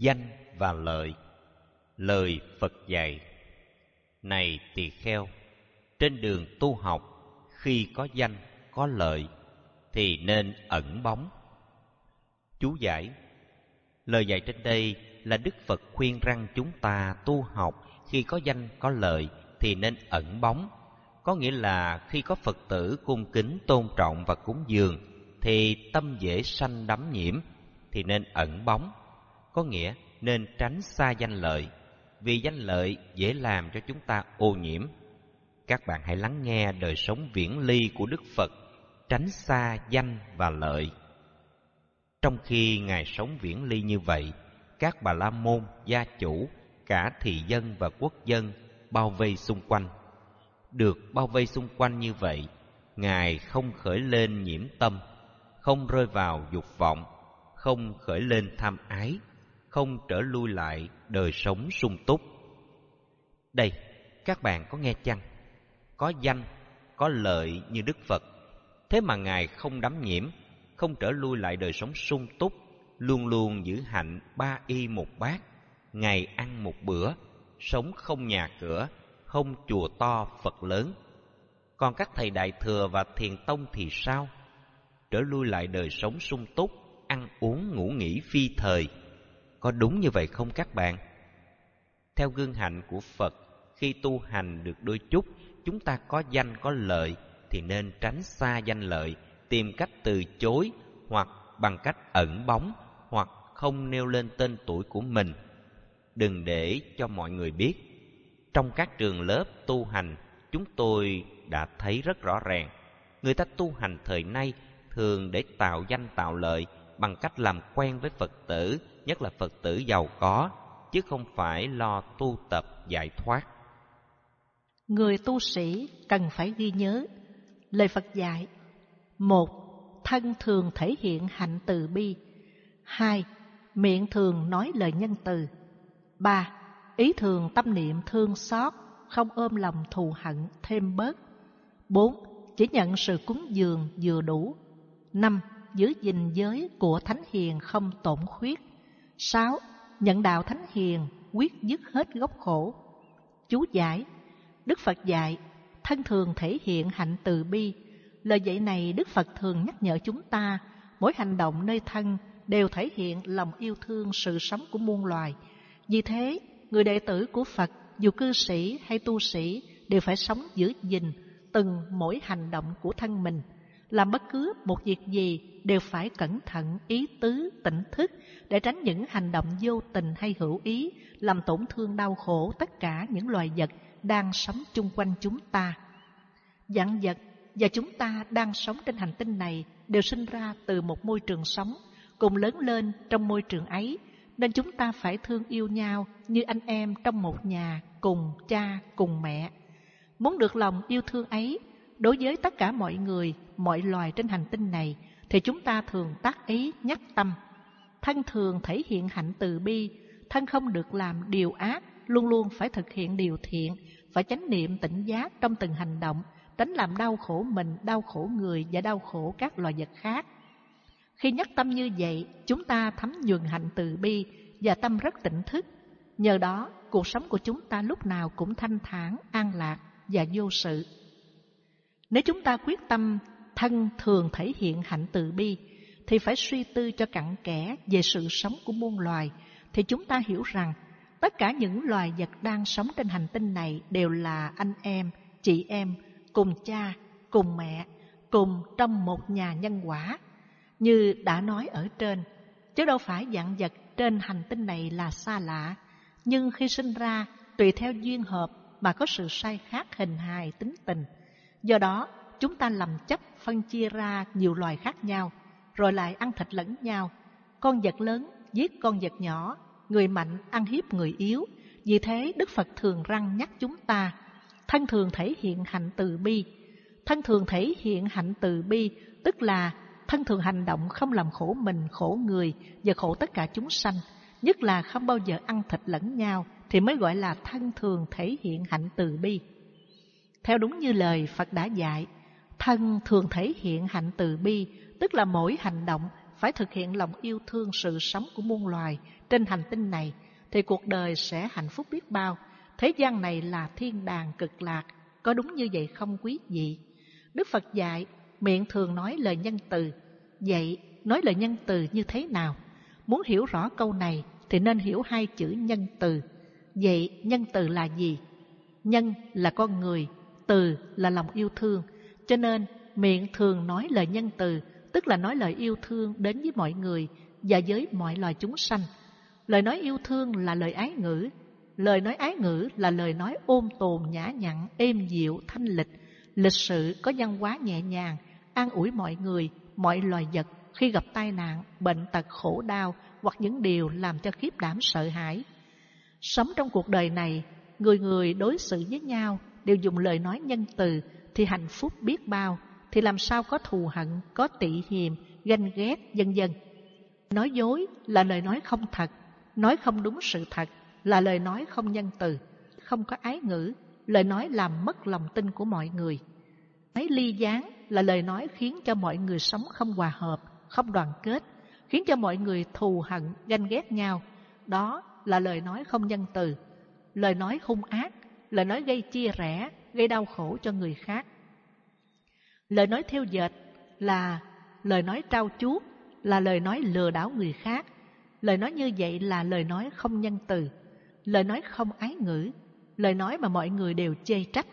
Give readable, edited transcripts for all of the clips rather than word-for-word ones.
danh và lợi. Lời Phật dạy: này tỳ kheo, trên đường tu học, khi có danh có lợi thì nên ẩn bóng. Chú giải: lời dạy trên đây là Đức Phật khuyên rằng chúng ta tu học khi có danh có lợi thì nên ẩn bóng. Có nghĩa là khi có Phật tử cung kính tôn trọng và cúng dường thì tâm dễ sanh đắm nhiễm, thì nên ẩn bóng. Có nghĩa nên tránh xa danh lợi, vì danh lợi dễ làm cho chúng ta ô nhiễm. Các bạn hãy lắng nghe đời sống viễn ly của Đức Phật, tránh xa danh và lợi. Trong khi Ngài sống viễn ly như vậy, các Bà La Môn, gia chủ, cả thị dân và quốc dân bao vây xung quanh. Được bao vây xung quanh như vậy, Ngài không khởi lên nhiễm tâm, không rơi vào dục vọng, không khởi lên tham ái, không trở lui lại đời sống sung túc. Đây, các bạn có nghe chăng? Có danh, có lợi như Đức Phật, thế mà Ngài không đắm nhiễm, không trở lui lại đời sống sung túc, luôn luôn giữ hạnh 3 y 1 bát, ngày ăn 1 bữa, sống không nhà cửa, không chùa to Phật lớn. Còn các thầy Đại Thừa và Thiền Tông thì sao? Trở lui lại đời sống sung túc, ăn uống ngủ nghỉ phi thời. Có đúng như vậy không các bạn? Theo gương hạnh của Phật, khi tu hành được đôi chút, chúng ta có danh có lợi thì nên tránh xa danh lợi, tìm cách từ chối, hoặc bằng cách ẩn bóng, hoặc không nêu lên tên tuổi của mình. Đừng để cho mọi người biết. Trong các trường lớp tu hành, chúng tôi đã thấy rất rõ ràng, người ta tu hành thời nay thường để tạo danh tạo lợi bằng cách làm quen với Phật tử, nhất là Phật tử giàu có, chứ không phải lo tu tập giải thoát. Người tu sĩ cần phải ghi nhớ lời Phật dạy: 1. Thân thường thể hiện hạnh từ bi. 2. Miệng thường nói lời nhân từ. 3. Ý thường tâm niệm thương xót, không ôm lòng thù hận thêm bớt. 4. Chỉ nhận sự cúng dường vừa đủ. 5. Giữ gìn giới của thánh hiền không tổn khuyết. 6. Nhận đạo thánh hiền, quyết dứt hết gốc khổ. Chú giải: Đức Phật dạy thân thường thể hiện hạnh từ bi. Lời dạy này Đức Phật thường nhắc nhở chúng ta, mỗi hành động nơi thân đều thể hiện lòng yêu thương sự sống của muôn loài. Vì thế, người đệ tử của Phật, dù cư sĩ hay tu sĩ, đều phải sống giữ gìn từng mỗi hành động của thân mình. Làm bất cứ một việc gì đều phải cẩn thận, ý tứ, tỉnh thức để tránh những hành động vô tình hay hữu ý làm tổn thương đau khổ tất cả những loài vật đang sống chung quanh chúng ta. Vạn vật và chúng ta đang sống trên hành tinh này đều sinh ra từ một môi trường sống, cùng lớn lên trong môi trường ấy, nên chúng ta phải thương yêu nhau như anh em trong một nhà, cùng cha, cùng mẹ. Muốn được lòng yêu thương ấy đối với tất cả mọi người, mọi loài trên hành tinh này, thì chúng ta thường tác ý nhắc tâm. Thân thường thể hiện hạnh từ bi, thân không được làm điều ác, luôn luôn phải thực hiện điều thiện, phải chánh niệm tỉnh giác trong từng hành động, tránh làm đau khổ mình, đau khổ người và đau khổ các loài vật khác. Khi nhắc tâm như vậy, chúng ta thấm nhuần hạnh từ bi và tâm rất tỉnh thức. Nhờ đó, cuộc sống của chúng ta lúc nào cũng thanh thản, an lạc và vô sự. Nếu chúng ta quyết tâm thân thường thể hiện hạnh từ bi, thì phải suy tư cho cặn kẽ về sự sống của muôn loài, thì chúng ta hiểu rằng tất cả những loài vật đang sống trên hành tinh này đều là anh em, chị em, cùng cha, cùng mẹ, cùng trong một nhà nhân quả. Như đã nói ở trên, chứ đâu phải vạn vật trên hành tinh này là xa lạ, nhưng khi sinh ra tùy theo duyên hợp mà có sự sai khác hình hài tính tình. Do đó, chúng ta lầm chấp phân chia ra nhiều loài khác nhau, rồi lại ăn thịt lẫn nhau. Con vật lớn giết con vật nhỏ, người mạnh ăn hiếp người yếu. Vì thế Đức Phật thường răn nhắc chúng ta thân thường thể hiện hạnh từ bi. Thân thường thể hiện hạnh từ bi tức là thân thường hành động không làm khổ mình, khổ người và khổ tất cả chúng sanh, nhất là không bao giờ ăn thịt lẫn nhau, thì mới gọi là thân thường thể hiện hạnh từ bi. Theo đúng như lời Phật đã dạy, thân thường thể hiện hạnh từ bi tức là mỗi hành động phải thực hiện lòng yêu thương sự sống của muôn loài trên hành tinh này, thì cuộc đời sẽ hạnh phúc biết bao. Thế gian này là thiên đàng cực lạc, có đúng như vậy không quý vị? Đức Phật dạy, miệng thường nói lời nhân từ. Vậy, nói lời nhân từ như thế nào? Muốn hiểu rõ câu này thì nên hiểu hai chữ nhân từ. Vậy, nhân từ là gì? Nhân là con người, từ là lòng yêu thương. Cho nên, miệng thường nói lời nhân từ, tức là nói lời yêu thương đến với mọi người và với mọi loài chúng sanh. Lời nói yêu thương là lời ái ngữ. Lời nói ái ngữ là lời nói ôn tồn, nhã nhặn, êm dịu, thanh lịch, lịch sự, có văn hóa nhẹ nhàng, an ủi mọi người, mọi loài vật khi gặp tai nạn, bệnh tật, khổ đau hoặc những điều làm cho khiếp đảm sợ hãi. Sống trong cuộc đời này, người người đối xử với nhau đều dùng lời nói nhân từ thì hạnh phúc biết bao, thì làm sao có thù hận, có tị hiềm, ganh ghét, vân vân. Nói dối là lời nói không thật, nói không đúng sự thật là lời nói không nhân từ, không có ái ngữ, lời nói làm mất lòng tin của mọi người. Nói ly gián là lời nói khiến cho mọi người sống không hòa hợp, không đoàn kết, khiến cho mọi người thù hận, ganh ghét nhau. Đó là lời nói không nhân từ. Lời nói hung ác, lời nói gây chia rẽ, gây đau khổ cho người khác. Lời nói thêu dệt là lời nói trau chuốt, là lời nói lừa đảo người khác. Lời nói như vậy là lời nói không nhân từ, lời nói không ái ngữ, lời nói mà mọi người đều chê trách.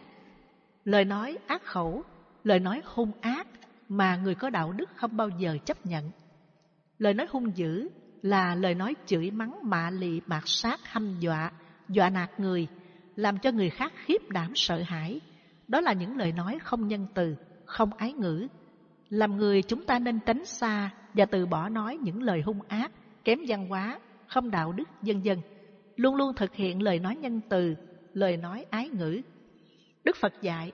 Lời nói ác khẩu, lời nói hung ác mà người có đạo đức không bao giờ chấp nhận. Lời nói hung dữ là lời nói chửi mắng, mạ lị, mạt sát, hăm dọa, dọa nạt người, làm cho người khác khiếp đảm sợ hãi. Đó là những lời nói không nhân từ, không ái ngữ. Làm người chúng ta nên tránh xa và từ bỏ nói những lời hung ác, kém văn hóa, không đạo đức, vân vân. Luôn luôn thực hiện lời nói nhân từ, lời nói ái ngữ. Đức Phật dạy,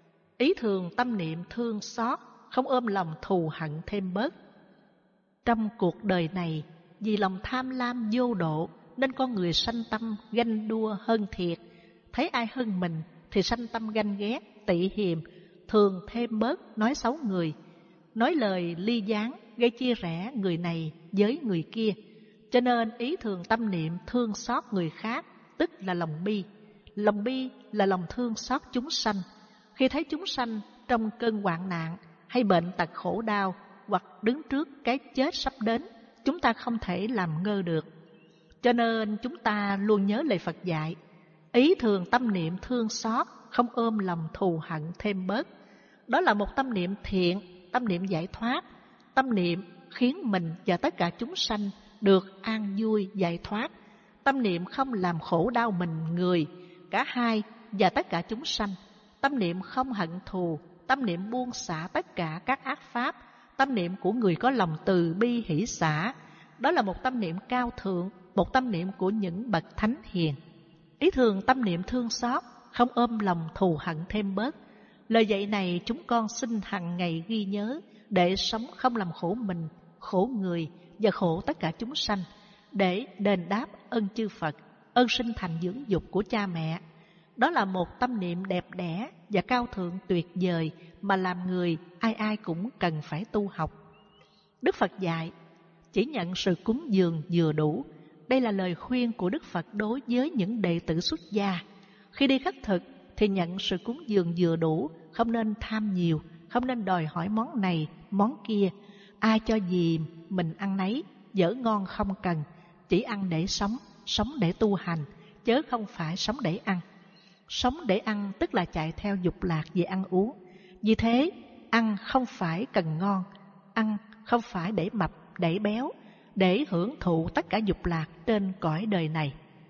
ý thường tâm niệm thương xót, không ôm lòng thù hận thêm bớt. Trong cuộc đời này, vì lòng tham lam vô độ nên con người sanh tâm ganh đua hơn thiệt. Thấy ai hơn mình thì sanh tâm ganh ghét, tị hiềm, thường thêm bớt nói xấu người, nói lời ly gián, gây chia rẽ người này với người kia. Cho nên ý thường tâm niệm thương xót người khác, tức là lòng bi. Lòng bi là lòng thương xót chúng sanh. Khi thấy chúng sanh trong cơn hoạn nạn hay bệnh tật khổ đau hoặc đứng trước cái chết sắp đến, chúng ta không thể làm ngơ được. Cho nên chúng ta luôn nhớ lời Phật dạy, ý thường tâm niệm thương xót, không ôm lòng thù hận thêm bớt. Đó là một tâm niệm thiện, tâm niệm giải thoát, tâm niệm khiến mình và tất cả chúng sanh được an vui giải thoát. Tâm niệm không làm khổ đau mình, người, cả hai và tất cả chúng sanh. Tâm niệm không hận thù, tâm niệm buông xả tất cả các ác pháp, tâm niệm của người có lòng từ bi hỷ xả. Đó là một tâm niệm cao thượng, một tâm niệm của những bậc thánh hiền. Ý thường tâm niệm thương xót, không ôm lòng thù hận thêm bớt. Lời dạy này chúng con xin hằng ngày ghi nhớ để sống không làm khổ mình, khổ người và khổ tất cả chúng sanh, để đền đáp ơn chư Phật, ơn sinh thành dưỡng dục của cha mẹ. Đó là một tâm niệm đẹp đẽ và cao thượng tuyệt vời mà làm người ai ai cũng cần phải tu học. Đức Phật dạy, chỉ nhận sự cúng dường vừa đủ. Đây là lời khuyên của Đức Phật đối với những đệ tử xuất gia. Khi đi khất thực thì nhận sự cúng dường vừa đủ, không nên tham nhiều, không nên đòi hỏi món này, món kia. Ai cho gì mình ăn nấy, dở ngon không cần, chỉ ăn để sống, sống để tu hành, chớ không phải sống để ăn. Sống để ăn tức là chạy theo dục lạc về ăn uống. Vì thế, ăn không phải cần ngon, ăn không phải để mập, để béo, để hưởng thụ tất cả dục lạc trên cõi đời này.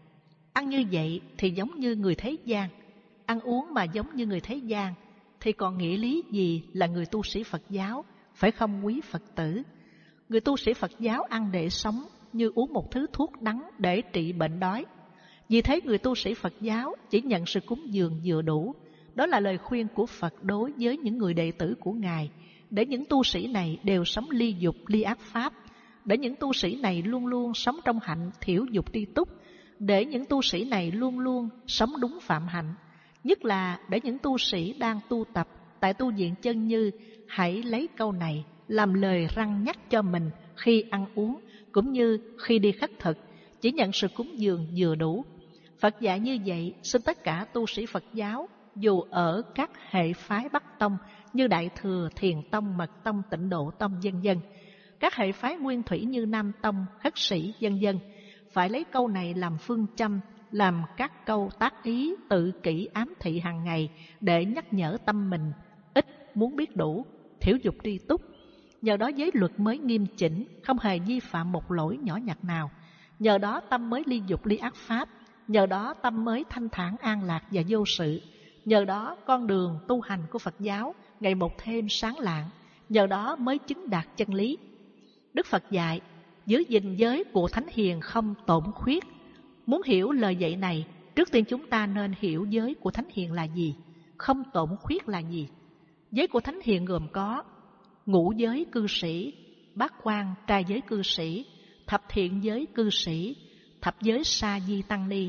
Ăn như vậy thì giống như người thế gian. Ăn uống mà giống như người thế gian thì còn nghĩa lý gì là người tu sĩ Phật giáo, phải không quý Phật tử? Người tu sĩ Phật giáo ăn để sống như uống một thứ thuốc đắng để trị bệnh đói. Vì thế người tu sĩ Phật giáo chỉ nhận sự cúng dường vừa đủ. Đó là lời khuyên của Phật đối với những người đệ tử của Ngài, để những tu sĩ này đều sống ly dục, ly ác pháp, để những tu sĩ này luôn luôn sống trong hạnh thiểu dục tri túc, để những tu sĩ này luôn luôn sống đúng phạm hạnh. Nhất là để những tu sĩ đang tu tập tại tu viện Chân Như hãy lấy câu này làm lời răn nhắc cho mình khi ăn uống, cũng như khi đi khất thực, chỉ nhận sự cúng dường vừa đủ. Phật dạy như vậy, xin tất cả tu sĩ Phật giáo, dù ở các hệ phái Bắc Tông như Đại Thừa, Thiền Tông, Mật Tông, Tịnh Độ Tông, vân vân, các hệ phái nguyên thủy như Nam Tông, Khất Sĩ, vân vân, phải lấy câu này làm phương châm, làm các câu tác ý tự kỷ ám thị hàng ngày để nhắc nhở tâm mình ít muốn biết đủ, thiểu dục tri túc. Nhờ đó giới luật mới nghiêm chỉnh, không hề vi phạm một lỗi nhỏ nhặt nào. Nhờ đó tâm mới ly dục ly ác pháp. Nhờ đó tâm mới thanh thản an lạc và vô sự. Nhờ đó con đường tu hành của Phật giáo ngày một thêm sáng lạng. Nhờ đó mới chứng đạt chân lý. Đức Phật dạy giữ gìn giới của thánh hiền không tổn khuyết. Muốn hiểu lời dạy này, trước tiên chúng ta nên hiểu giới của thánh hiền là gì, không tổn khuyết là gì. Giới của thánh hiền gồm có ngũ giới cư sĩ, bát quan trai giới cư sĩ, thập thiện giới cư sĩ, thập giới sa di tăng ni,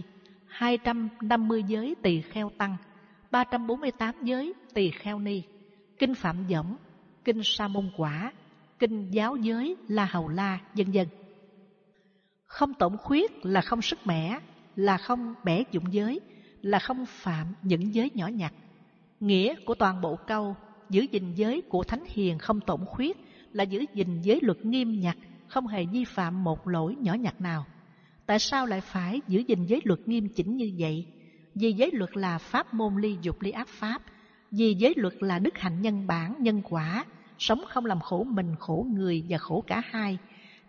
250 giới tỳ kheo tăng, 348 giới tỳ kheo ni, kinh Phạm Võng, kinh Sa Môn Quả, kinh giáo giới La Hầu La, vân vân. Không tổn khuyết là không sức mẻ, là không bẻ dụng giới, là không phạm những giới nhỏ nhặt. Nghĩa của toàn bộ câu giữ gìn giới của thánh hiền không tổn khuyết là giữ gìn giới luật nghiêm nhặt, không hề vi phạm một lỗi nhỏ nhặt nào. Tại sao lại phải giữ gìn giới luật nghiêm chỉnh như vậy? Vì giới luật là pháp môn ly dục ly ác pháp, vì giới luật là đức hạnh nhân bản, nhân quả, sống không làm khổ mình, khổ người và khổ cả hai.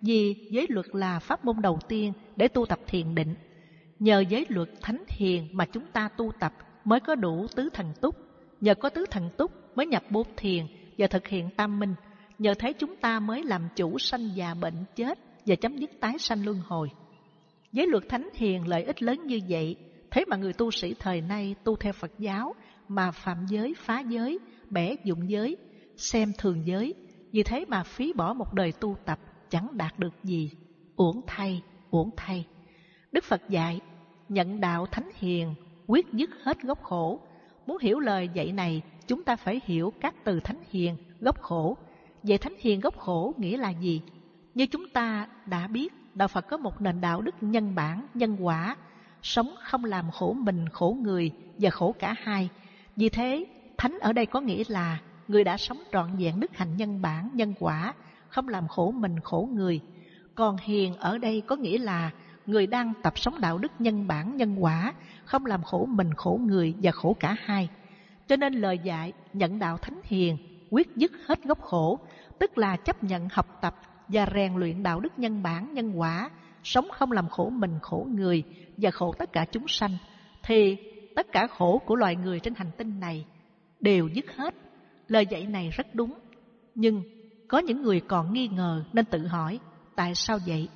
Vì giới luật là pháp môn đầu tiên để tu tập thiền định. Nhờ giới luật thánh hiền mà chúng ta tu tập mới có đủ tứ thần túc. Nhờ có tứ thần túc mới nhập bốn thiền và thực hiện tam minh. Nhờ thế chúng ta mới làm chủ sanh già bệnh chết và chấm dứt tái sanh luân hồi. Giới luật thánh hiền lợi ích lớn như vậy, thế mà người tu sĩ thời nay tu theo Phật giáo mà phạm giới, phá giới, bẻ dụng giới, xem thường giới. Vì thế mà phí bỏ một đời tu tập chẳng đạt được gì. Uổng thay, uổng thay. Đức Phật dạy nhận đạo thánh hiền, quyết dứt hết gốc khổ. Muốn hiểu lời dạy này, chúng ta phải hiểu các từ thánh hiền, gốc khổ. Vậy thánh hiền gốc khổ nghĩa là gì? Như chúng ta đã biết, đạo Phật có một nền đạo đức nhân bản, nhân quả, sống không làm khổ mình, khổ người và khổ cả hai. Vì thế, thánh ở đây có nghĩa là người đã sống trọn vẹn đức hạnh nhân bản, nhân quả, không làm khổ mình, khổ người. Còn hiền ở đây có nghĩa là người đang tập sống đạo đức nhân bản, nhân quả, không làm khổ mình, khổ người và khổ cả hai. Cho nên lời dạy nhận đạo thánh hiền, quyết dứt hết gốc khổ, tức là chấp nhận học tập và rèn luyện đạo đức nhân bản, nhân quả, sống không làm khổ mình, khổ người và khổ tất cả chúng sanh, thì tất cả khổ của loài người trên hành tinh này đều dứt hết. Lời dạy này rất đúng, nhưng có những người còn nghi ngờ nên tự hỏi, tại sao vậy?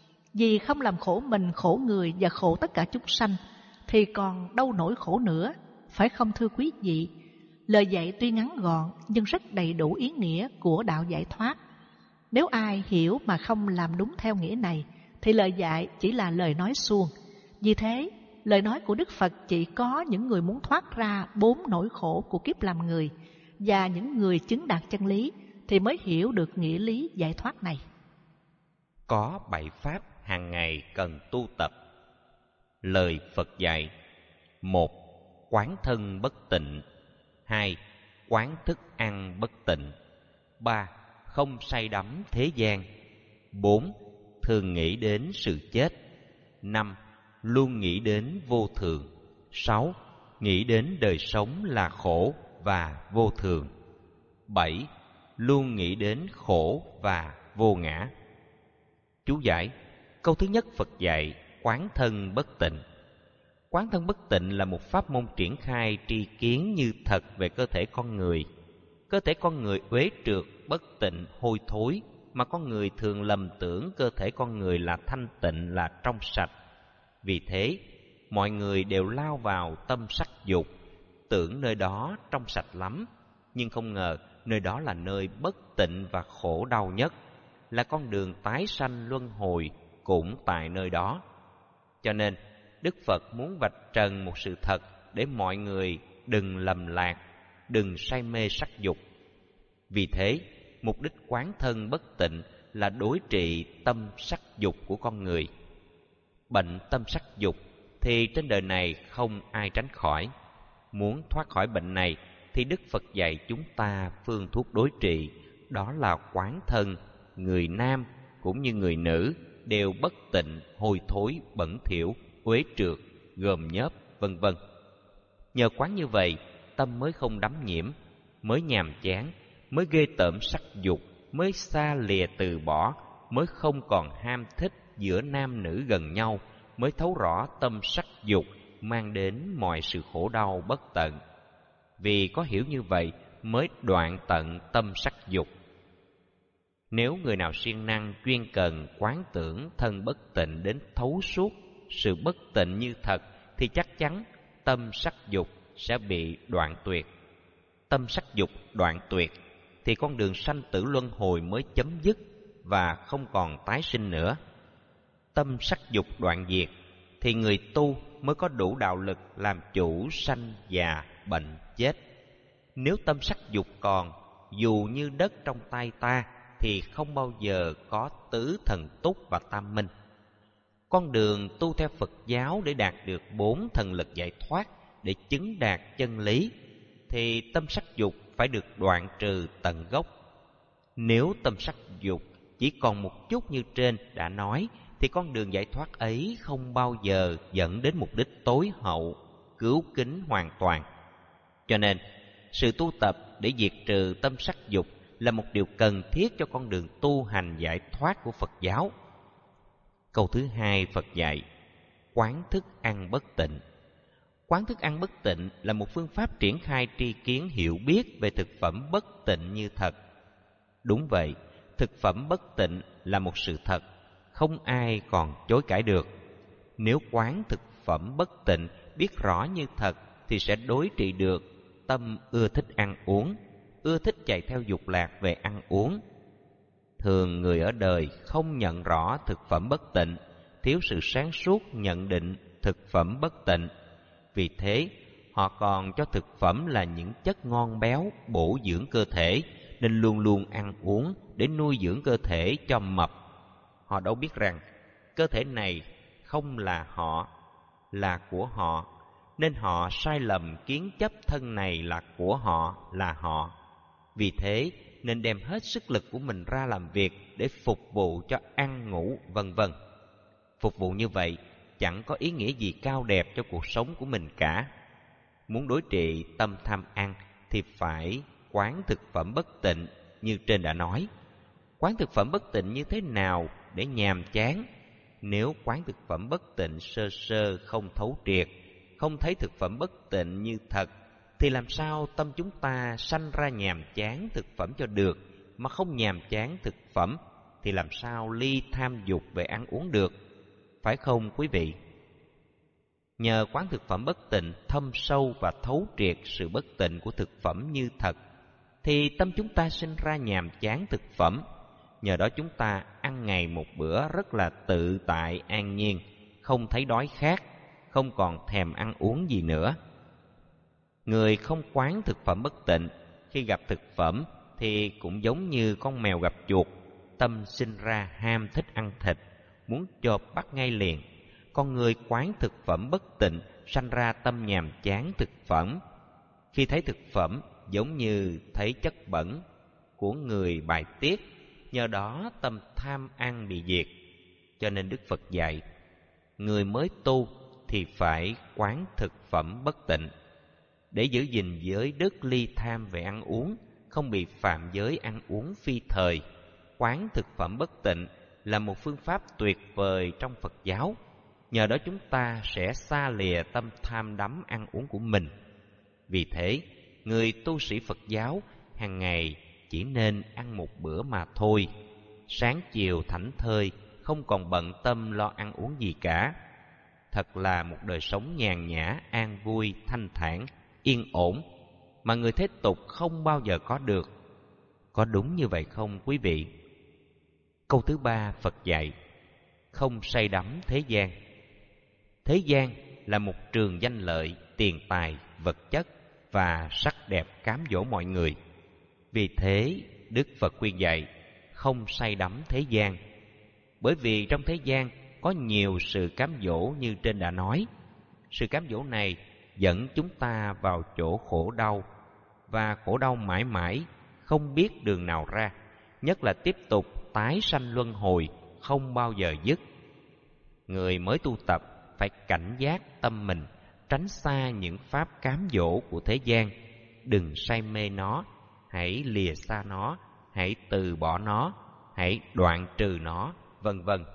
Vì không làm khổ mình, khổ người và khổ tất cả chúng sanh, thì còn đâu nỗi khổ nữa, phải không thưa quý vị? Lời dạy tuy ngắn gọn nhưng rất đầy đủ ý nghĩa của đạo giải thoát. Nếu ai hiểu mà không làm đúng theo nghĩa này, thì lời dạy chỉ là lời nói suông. Vì thế, lời nói của Đức Phật chỉ có những người muốn thoát ra 4 nỗi khổ của kiếp làm người và những người chứng đạt chân lý thì mới hiểu được nghĩa lý giải thoát này. Có 7 pháp hàng ngày cần tu tập. Lời Phật dạy: 1. Quán thân bất tịnh. 2. Quán thức ăn bất tịnh. 3. Không say đắm thế gian. 4. Thường nghĩ đến sự chết. 5. Luôn nghĩ đến vô thường. 6. Nghĩ đến đời sống là khổ và vô thường. 7. Luôn nghĩ đến khổ và vô ngã. Chú giải: câu thứ nhất Phật dạy quán thân bất tịnh. Quán thân bất tịnh là một pháp môn triển khai tri kiến như thật về cơ thể con người. Cơ thể con người uế trượt, bất tịnh, hôi thối, mà con người thường lầm tưởng cơ thể con người là thanh tịnh, là trong sạch. Vì thế, mọi người đều lao vào tâm sắc dục, tưởng nơi đó trong sạch lắm, nhưng không ngờ nơi đó là nơi bất tịnh và khổ đau nhất, là con đường tái sanh luân hồi cũng tại nơi đó. Cho nên, Đức Phật muốn vạch trần một sự thật để mọi người đừng lầm lạc, đừng say mê sắc dục. Vì thế, mục đích quán thân bất tịnh là đối trị tâm sắc dục của con người. Bệnh tâm sắc dục thì trên đời này không ai tránh khỏi. Muốn thoát khỏi bệnh này thì Đức Phật dạy chúng ta phương thuốc đối trị, đó là quán thân. Người nam cũng như người nữ đều bất tịnh, hôi thối, bẩn thỉu, uế trượt, gờm nhớp, vân vân. Nhờ quán như vậy, tâm mới không đắm nhiễm, mới nhàm chán, mới ghê tởm sắc dục, mới xa lìa từ bỏ, mới không còn ham thích giữa nam nữ gần nhau, mới thấu rõ tâm sắc dục mang đến mọi sự khổ đau bất tận. Vì có hiểu như vậy mới đoạn tận tâm sắc dục. Nếu người nào siêng năng chuyên cần quán tưởng thân bất tịnh đến thấu suốt sự bất tịnh như thật, thì chắc chắn tâm sắc dục sẽ bị đoạn tuyệt. Tâm sắc dục đoạn tuyệt thì con đường sanh tử luân hồi mới chấm dứt và không còn tái sinh nữa. Tâm sắc dục đoạn diệt thì người tu mới có đủ đạo lực làm chủ sanh già bệnh chết. Nếu tâm sắc dục còn, dù như đất trong tay ta thì không bao giờ có tứ thần túc và tam minh. Con đường tu theo Phật giáo để đạt được 4 thần lực giải thoát, để chứng đạt chân lý, thì tâm sắc dục phải được đoạn trừ tận gốc. Nếu tâm sắc dục chỉ còn một chút như trên đã nói, thì con đường giải thoát ấy không bao giờ dẫn đến mục đích tối hậu, cứu kính hoàn toàn. Cho nên, sự tu tập để diệt trừ tâm sắc dục là một điều cần thiết cho con đường tu hành giải thoát của Phật giáo. Câu thứ 2 Phật dạy, quán thức ăn bất tịnh. Quán thức ăn bất tịnh là một phương pháp triển khai tri kiến hiểu biết về thực phẩm bất tịnh như thật. Đúng vậy, thực phẩm bất tịnh là một sự thật, không ai còn chối cãi được. Nếu quán thực phẩm bất tịnh biết rõ như thật thì sẽ đối trị được tâm ưa thích ăn uống, ưa thích chạy theo dục lạc về ăn uống. Thường người ở đời không nhận rõ thực phẩm bất tịnh, thiếu sự sáng suốt nhận định thực phẩm bất tịnh. Vì thế, họ còn cho thực phẩm là những chất ngon béo, bổ dưỡng cơ thể, nên luôn luôn ăn uống để nuôi dưỡng cơ thể cho mập. Họ đâu biết rằng cơ thể này không là họ, là của họ, nên họ sai lầm kiến chấp thân này là của họ, là họ. Vì thế nên đem hết sức lực của mình ra làm việc để phục vụ cho ăn ngủ vân vân. Phục vụ như vậy chẳng có ý nghĩa gì cao đẹp cho cuộc sống của mình cả. Muốn đối trị tâm tham ăn thì phải quán thực phẩm bất tịnh như trên đã nói. Quán thực phẩm bất tịnh như thế nào để nhàm chán? Nếu quán thực phẩm bất tịnh sơ sơ không thấu triệt, không thấy thực phẩm bất tịnh như thật, thì làm sao tâm chúng ta sanh ra nhàm chán thực phẩm cho được? Mà không nhàm chán thực phẩm thì làm sao ly tham dục về ăn uống được? Phải không quý vị? Nhờ quán thực phẩm bất tịnh thâm sâu và thấu triệt sự bất tịnh của thực phẩm như thật, thì tâm chúng ta sinh ra nhàm chán thực phẩm. Nhờ đó chúng ta ăn ngày một bữa rất là tự tại an nhiên, không thấy đói khát, không còn thèm ăn uống gì nữa. Người không quán thực phẩm bất tịnh, khi gặp thực phẩm thì cũng giống như con mèo gặp chuột, tâm sinh ra ham thích ăn thịt, muốn chộp bắt ngay liền. Con người quán thực phẩm bất tịnh sanh ra tâm nhàm chán thực phẩm. Khi thấy thực phẩm giống như thấy chất bẩn của người bài tiết, nhờ đó tâm tham ăn bị diệt. Cho nên Đức Phật dạy, người mới tu thì phải quán thực phẩm bất tịnh, để giữ gìn giới đức ly tham về ăn uống, không bị phạm giới ăn uống phi thời. Quán thực phẩm bất tịnh là một phương pháp tuyệt vời trong Phật giáo. Nhờ đó chúng ta sẽ xa lìa tâm tham đắm ăn uống của mình. Vì thế, người tu sĩ Phật giáo hàng ngày chỉ nên ăn một bữa mà thôi. Sáng chiều thảnh thơi, không còn bận tâm lo ăn uống gì cả. Thật là một đời sống nhàn nhã, an vui, thanh thản, yên ổn mà người thế tục không bao giờ có được. Có đúng như vậy không quý vị? Câu thứ 3 Phật dạy, không say đắm thế gian. Thế gian là một trường danh lợi, tiền tài, vật chất và sắc đẹp cám dỗ mọi người. Vì thế Đức Phật khuyên dạy, không say đắm thế gian. Bởi vì trong thế gian có nhiều sự cám dỗ như trên đã nói. Sự cám dỗ này dẫn chúng ta vào chỗ khổ đau, và khổ đau mãi mãi không biết đường nào ra, nhất là tiếp tục tái sanh luân hồi không bao giờ dứt. Người mới tu tập phải cảnh giác tâm mình, tránh xa những pháp cám dỗ của thế gian. Đừng say mê nó, hãy lìa xa nó, hãy từ bỏ nó, hãy đoạn trừ nó, vân vân.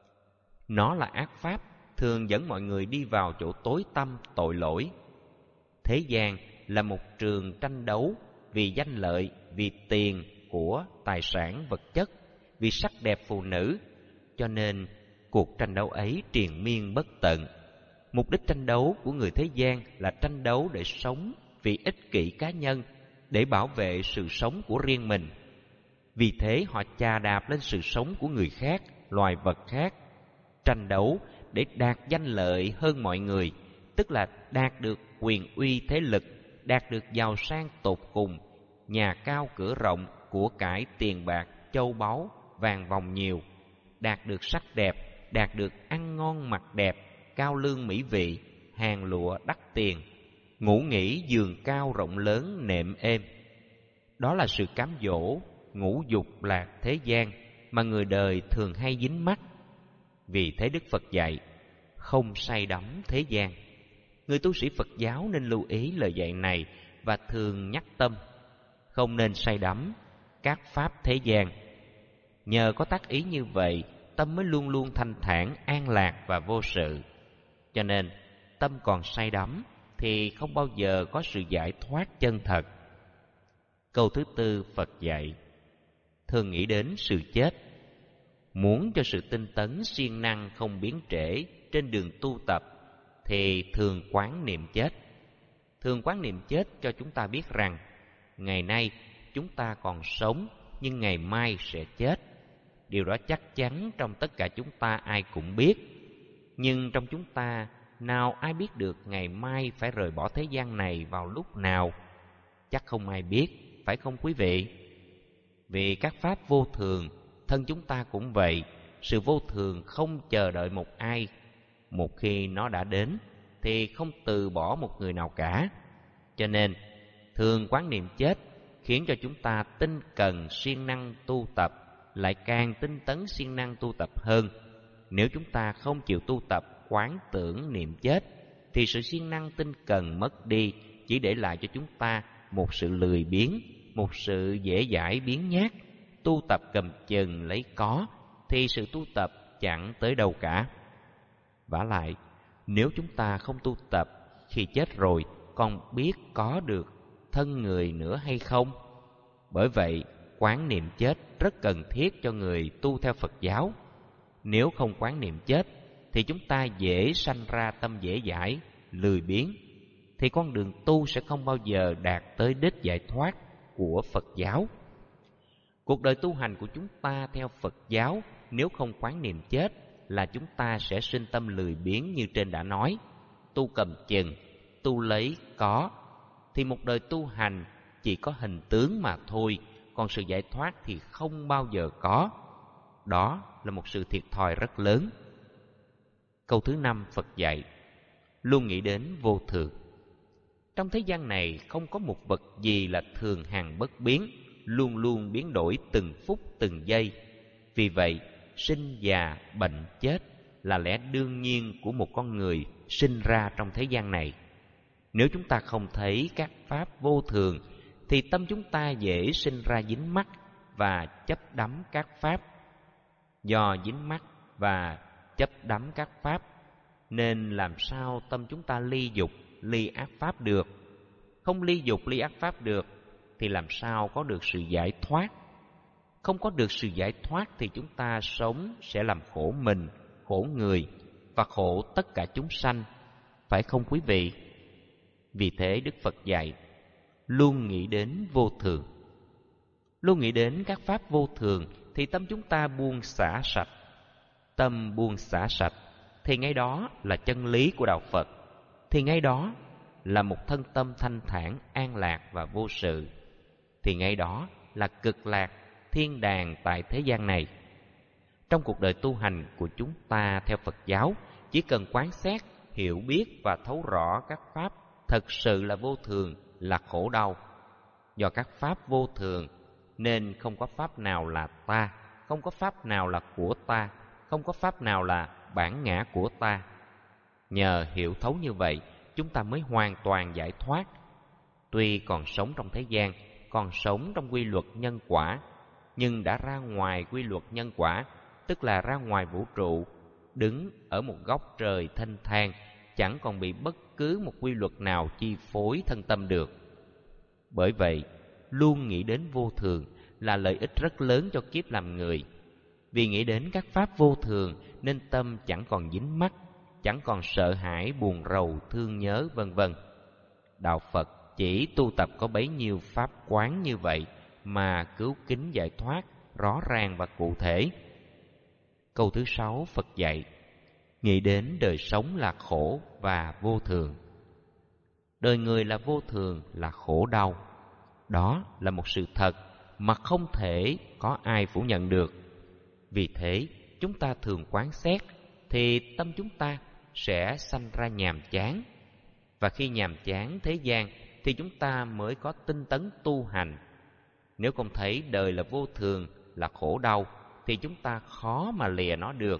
Nó là ác pháp, thường dẫn mọi người đi vào chỗ tối tăm tội lỗi. Thế gian là một trường tranh đấu vì danh lợi, vì tiền, của, tài sản, vật chất, vì sắc đẹp phụ nữ, cho nên cuộc tranh đấu ấy triền miên bất tận. Mục đích tranh đấu của người thế gian là tranh đấu để sống vì ích kỷ cá nhân, để bảo vệ sự sống của riêng mình. Vì thế họ chà đạp lên sự sống của người khác, loài vật khác, tranh đấu để đạt danh lợi hơn mọi người, tức là đạt được quyền uy thế lực, đạt được giàu sang tột cùng, nhà cao cửa rộng, của cải tiền bạc, châu báu, vàng vòng nhiều, đạt được sắc đẹp, đạt được ăn ngon mặc đẹp, cao lương mỹ vị, hàng lụa đắt tiền, ngủ nghỉ giường cao rộng lớn nệm êm. Đó là sự cám dỗ, ngũ dục lạc thế gian mà người đời thường hay dính mắc. Vì thế Đức Phật dạy, không say đắm thế gian. Người tu sĩ Phật giáo nên lưu ý lời dạy này và thường nhắc tâm, không nên say đắm các pháp thế gian. Nhờ có tác ý như vậy, tâm mới luôn luôn thanh thản, an lạc và vô sự. Cho nên, tâm còn say đắm thì không bao giờ có sự giải thoát chân thật. Câu thứ tư Phật dạy, thường nghĩ đến sự chết. Muốn cho sự tinh tấn siêng năng không biến trễ trên đường tu tập thì thường quán niệm chết. Thường quán niệm chết cho chúng ta biết rằng ngày nay chúng ta còn sống, nhưng ngày mai sẽ chết. Điều đó chắc chắn trong tất cả chúng ta ai cũng biết. Nhưng trong chúng ta, nào ai biết được ngày mai phải rời bỏ thế gian này vào lúc nào? Chắc không ai biết, phải không quý vị? Vì các pháp vô thường, thân chúng ta cũng vậy. Sự vô thường không chờ đợi một ai. Một khi nó đã đến thì không từ bỏ một người nào cả. Cho nên, thường quán niệm chết khiến cho chúng ta tinh cần siêng năng tu tập, lại càng tinh tấn siêng năng tu tập hơn. Nếu chúng ta không chịu tu tập quán tưởng niệm chết thì sự siêng năng tinh cần mất đi, chỉ để lại cho chúng ta một sự lười biếng, một sự dễ dãi biếng nhác. Tu tập cầm chừng lấy có thì sự tu tập chẳng tới đâu cả. Vả lại, nếu chúng ta không tu tập, khi chết rồi còn biết có được thân người nữa hay không? Bởi vậy, quán niệm chết rất cần thiết cho người tu theo Phật giáo. Nếu không quán niệm chết thì chúng ta dễ sanh ra tâm dễ dãi, lười biếng, thì con đường tu sẽ không bao giờ đạt tới đích giải thoát của Phật giáo. Cuộc đời tu hành của chúng ta theo Phật giáo, nếu không quán niệm chết là chúng ta sẽ sinh tâm lười biếng như trên đã nói, tu cầm chừng, tu lấy có, thì một đời tu hành chỉ có hình tướng mà thôi, còn sự giải thoát thì không bao giờ có. Đó là một sự thiệt thòi rất lớn. Câu thứ năm Phật dạy, luôn nghĩ đến vô thường. Trong thế gian này không có một vật gì là thường hằng bất biến, luôn luôn biến đổi từng phút từng giây. Vì vậy, sinh già bệnh chết là lẽ đương nhiên của một con người sinh ra trong thế gian này. Nếu chúng ta không thấy các pháp vô thường thì tâm chúng ta dễ sinh ra dính mắc và chấp đắm các pháp. Do dính mắc và chấp đắm các pháp nên làm sao tâm chúng ta ly dục, ly ác pháp được? Không ly dục, ly ác pháp được thì làm sao có được sự giải thoát? Không có được sự giải thoát thì chúng ta sống sẽ làm khổ mình, khổ người và khổ tất cả chúng sanh, phải không quý vị? Vì thế Đức Phật dạy, luôn nghĩ đến vô thường. Luôn nghĩ đến các pháp vô thường thì tâm chúng ta buông xả sạch. Tâm buông xả sạch thì ngay đó là chân lý của đạo Phật, thì ngay đó là một thân tâm thanh thản, an lạc và vô sự, thì ngay đó là cực lạc, thì thiên đàng tại thế gian này. Trong cuộc đời tu hành của chúng ta theo Phật giáo, chỉ cần quán xét, hiểu biết và thấu rõ các pháp thật sự là vô thường, là khổ đau. Do các pháp vô thường nên không có pháp nào là ta, không có pháp nào là của ta, không có pháp nào là bản ngã của ta. Nhờ hiểu thấu như vậy, chúng ta mới hoàn toàn giải thoát. Tuy còn sống trong thế gian, còn sống trong quy luật nhân quả, nhưng đã ra ngoài quy luật nhân quả, tức là ra ngoài vũ trụ, đứng ở một góc trời thanh thang, chẳng còn bị bất cứ một quy luật nào chi phối thân tâm được. Bởi vậy, luôn nghĩ đến vô thường là lợi ích rất lớn cho kiếp làm người. Vì nghĩ đến các pháp vô thường nên tâm chẳng còn dính mắc, chẳng còn sợ hãi, buồn rầu, thương nhớ, vân vân. Đạo Phật chỉ tu tập có bấy nhiêu pháp quán như vậy mà cứu kính giải thoát rõ ràng và cụ thể. Câu thứ 6 Phật dạy: nghĩ đến đời sống là khổ và vô thường. Đời người là vô thường, là khổ đau. Đó là một sự thật mà không thể có ai phủ nhận được. Vì thế, chúng ta thường quán xét thì tâm chúng ta sẽ sanh ra nhàm chán. Và khi nhàm chán thế gian thì chúng ta mới có tinh tấn tu hành. Nếu không thấy đời là vô thường, là khổ đau thì chúng ta khó mà lìa nó được.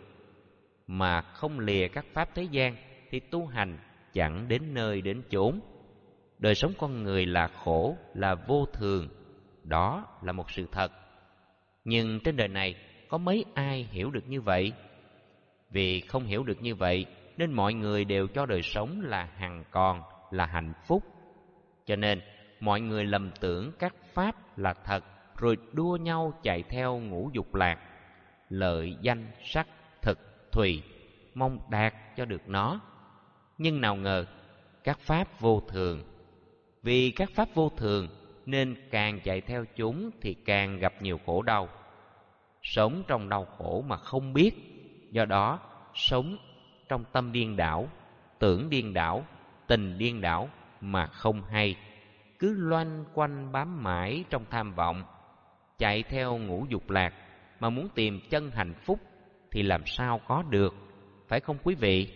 Mà không lìa các pháp thế gian thì tu hành chẳng đến nơi đến chốn. Đời sống con người là khổ, là vô thường. Đó là một sự thật. Nhưng trên đời này có mấy ai hiểu được như vậy? Vì không hiểu được như vậy nên mọi người đều cho đời sống là hằng còn, là hạnh phúc. Cho nên mọi người lầm tưởng các pháp là thật, rồi đua nhau chạy theo ngũ dục lạc, lợi danh sắc thực thùy, mong đạt cho được nó. Nhưng nào ngờ các pháp vô thường. Vì các pháp vô thường nên càng chạy theo chúng thì càng gặp nhiều khổ đau. Sống trong đau khổ mà không biết, do đó sống trong tâm điên đảo, tưởng điên đảo, tình điên đảo mà không hay, cứ loanh quanh bám mãi trong tham vọng, chạy theo ngũ dục lạc mà muốn tìm chân hạnh phúc thì làm sao có được, phải không quý vị?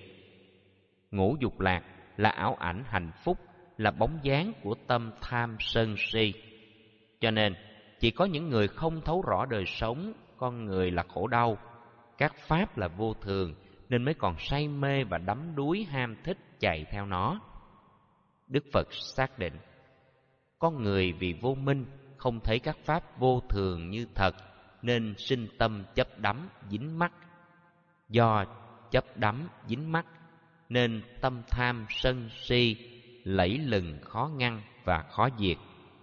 Ngũ dục lạc là ảo ảnh hạnh phúc, là bóng dáng của tâm tham sân si. Cho nên chỉ có những người không thấu rõ đời sống con người là khổ đau, các pháp là vô thường nên mới còn say mê và đắm đuối ham thích chạy theo nó. Đức Phật xác định, con người vì vô minh không thấy các pháp vô thường như thật nên sinh tâm chấp đắm dính mắc. Do chấp đắm dính mắc nên tâm tham sân si lẫy lừng khó ngăn và khó diệt.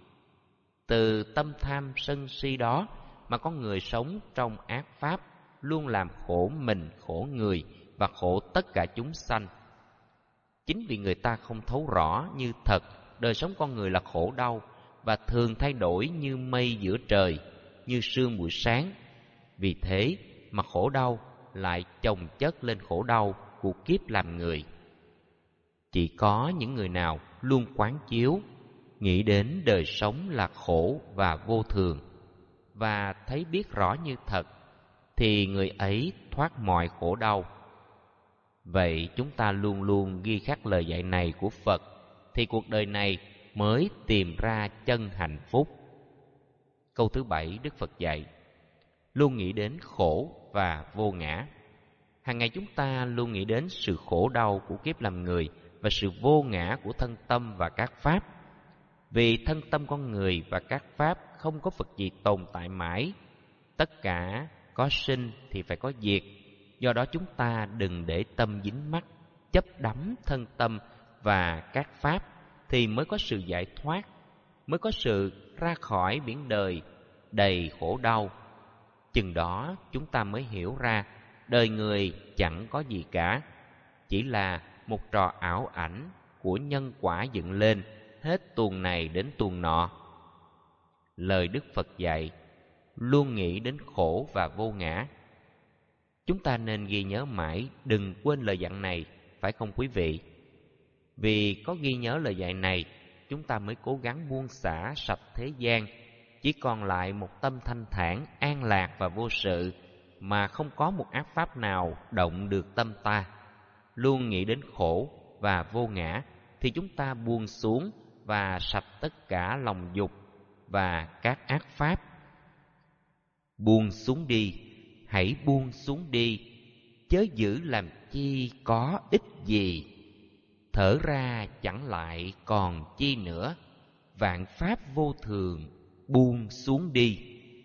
Từ tâm tham sân si đó mà con người sống trong ác pháp, luôn làm khổ mình, khổ người và khổ tất cả chúng sanh. Chính vì người ta không thấu rõ như thật đời sống con người là khổ đau và thường thay đổi như mây giữa trời, như sương buổi sáng. Vì thế mà khổ đau lại chồng chất lên khổ đau của kiếp làm người. Chỉ có những người nào luôn quán chiếu, nghĩ đến đời sống là khổ và vô thường, và thấy biết rõ như thật, thì người ấy thoát mọi khổ đau. Vậy chúng ta luôn luôn ghi khắc lời dạy này của Phật, thì cuộc đời này mới tìm ra chân hạnh phúc. Câu thứ 7 Đức Phật dạy, luôn nghĩ đến khổ và vô ngã. Hàng ngày chúng ta luôn nghĩ đến sự khổ đau của kiếp làm người và sự vô ngã của thân tâm và các pháp. Vì thân tâm con người và các pháp không có vật gì tồn tại mãi, tất cả có sinh thì phải có diệt. Do đó chúng ta đừng để tâm dính mắc, chấp đắm thân tâm và các pháp, thì mới có sự giải thoát, mới có sự ra khỏi biển đời đầy khổ đau. Chừng đó chúng ta mới hiểu ra đời người chẳng có gì cả, chỉ là một trò ảo ảnh của nhân quả dựng lên hết tuồng này đến tuồng nọ. Lời Đức Phật dạy luôn nghĩ đến khổ và vô ngã. Chúng ta nên ghi nhớ mãi, đừng quên lời dặn này, phải không quý vị? Vì có ghi nhớ lời dạy này, chúng ta mới cố gắng buông xả sạch thế gian, chỉ còn lại một tâm thanh thản, an lạc và vô sự, mà không có một ác pháp nào động được tâm ta. Luôn nghĩ đến khổ và vô ngã, thì chúng ta buông xuống và sạch tất cả lòng dục và các ác pháp. Buông xuống đi, hãy buông xuống đi, chớ giữ làm chi có ích gì. Thở ra chẳng lại còn chi nữa, vạn pháp vô thường, buông xuống đi.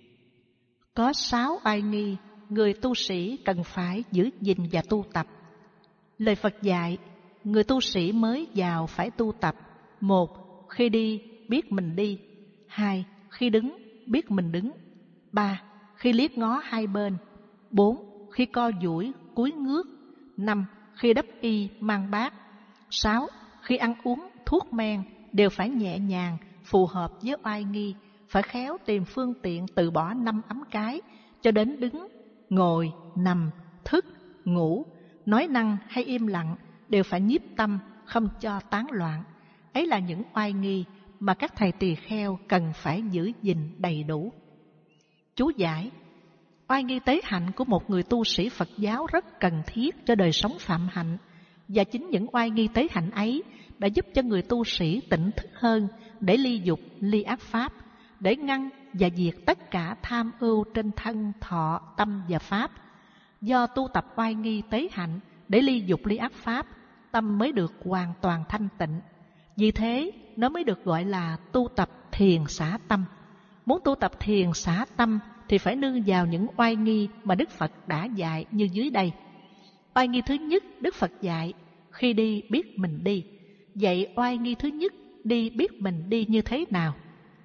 Có 6 oai nghi người tu sĩ cần phải giữ gìn và tu tập. Lời Phật dạy, người tu sĩ mới vào phải tu tập. 1. Khi đi biết mình đi. 2. Khi đứng biết mình đứng. 3. Khi liếc ngó hai bên. 4. Khi co duỗi cúi ngước. 5. Khi đắp y mang bát. 6. Khi ăn uống thuốc men đều phải nhẹ nhàng, phù hợp với oai nghi, phải khéo tìm phương tiện từ bỏ 5 ấm cái, cho đến đứng, ngồi, nằm, thức, ngủ, nói năng hay im lặng đều phải nhiếp tâm, không cho tán loạn. Ấy là những oai nghi mà các thầy tỳ kheo cần phải giữ gìn đầy đủ. Chú giải: oai nghi tế hạnh của một người tu sĩ Phật giáo rất cần thiết cho đời sống phạm hạnh, và chính những oai nghi tế hạnh ấy đã giúp cho người tu sĩ tỉnh thức hơn để ly dục, ly ác pháp, để ngăn và diệt tất cả tham ưu trên thân, thọ, tâm và pháp. Do tu tập oai nghi tế hạnh để ly dục, ly ác pháp, tâm mới được hoàn toàn thanh tịnh. Vì thế, nó mới được gọi là tu tập thiền xả tâm. Muốn tu tập thiền xả tâm thì phải nương vào những oai nghi mà Đức Phật đã dạy như dưới đây. Oai nghi thứ nhất, Đức Phật dạy, khi đi biết mình đi. Vậy oai nghi thứ nhất, đi biết mình đi như thế nào?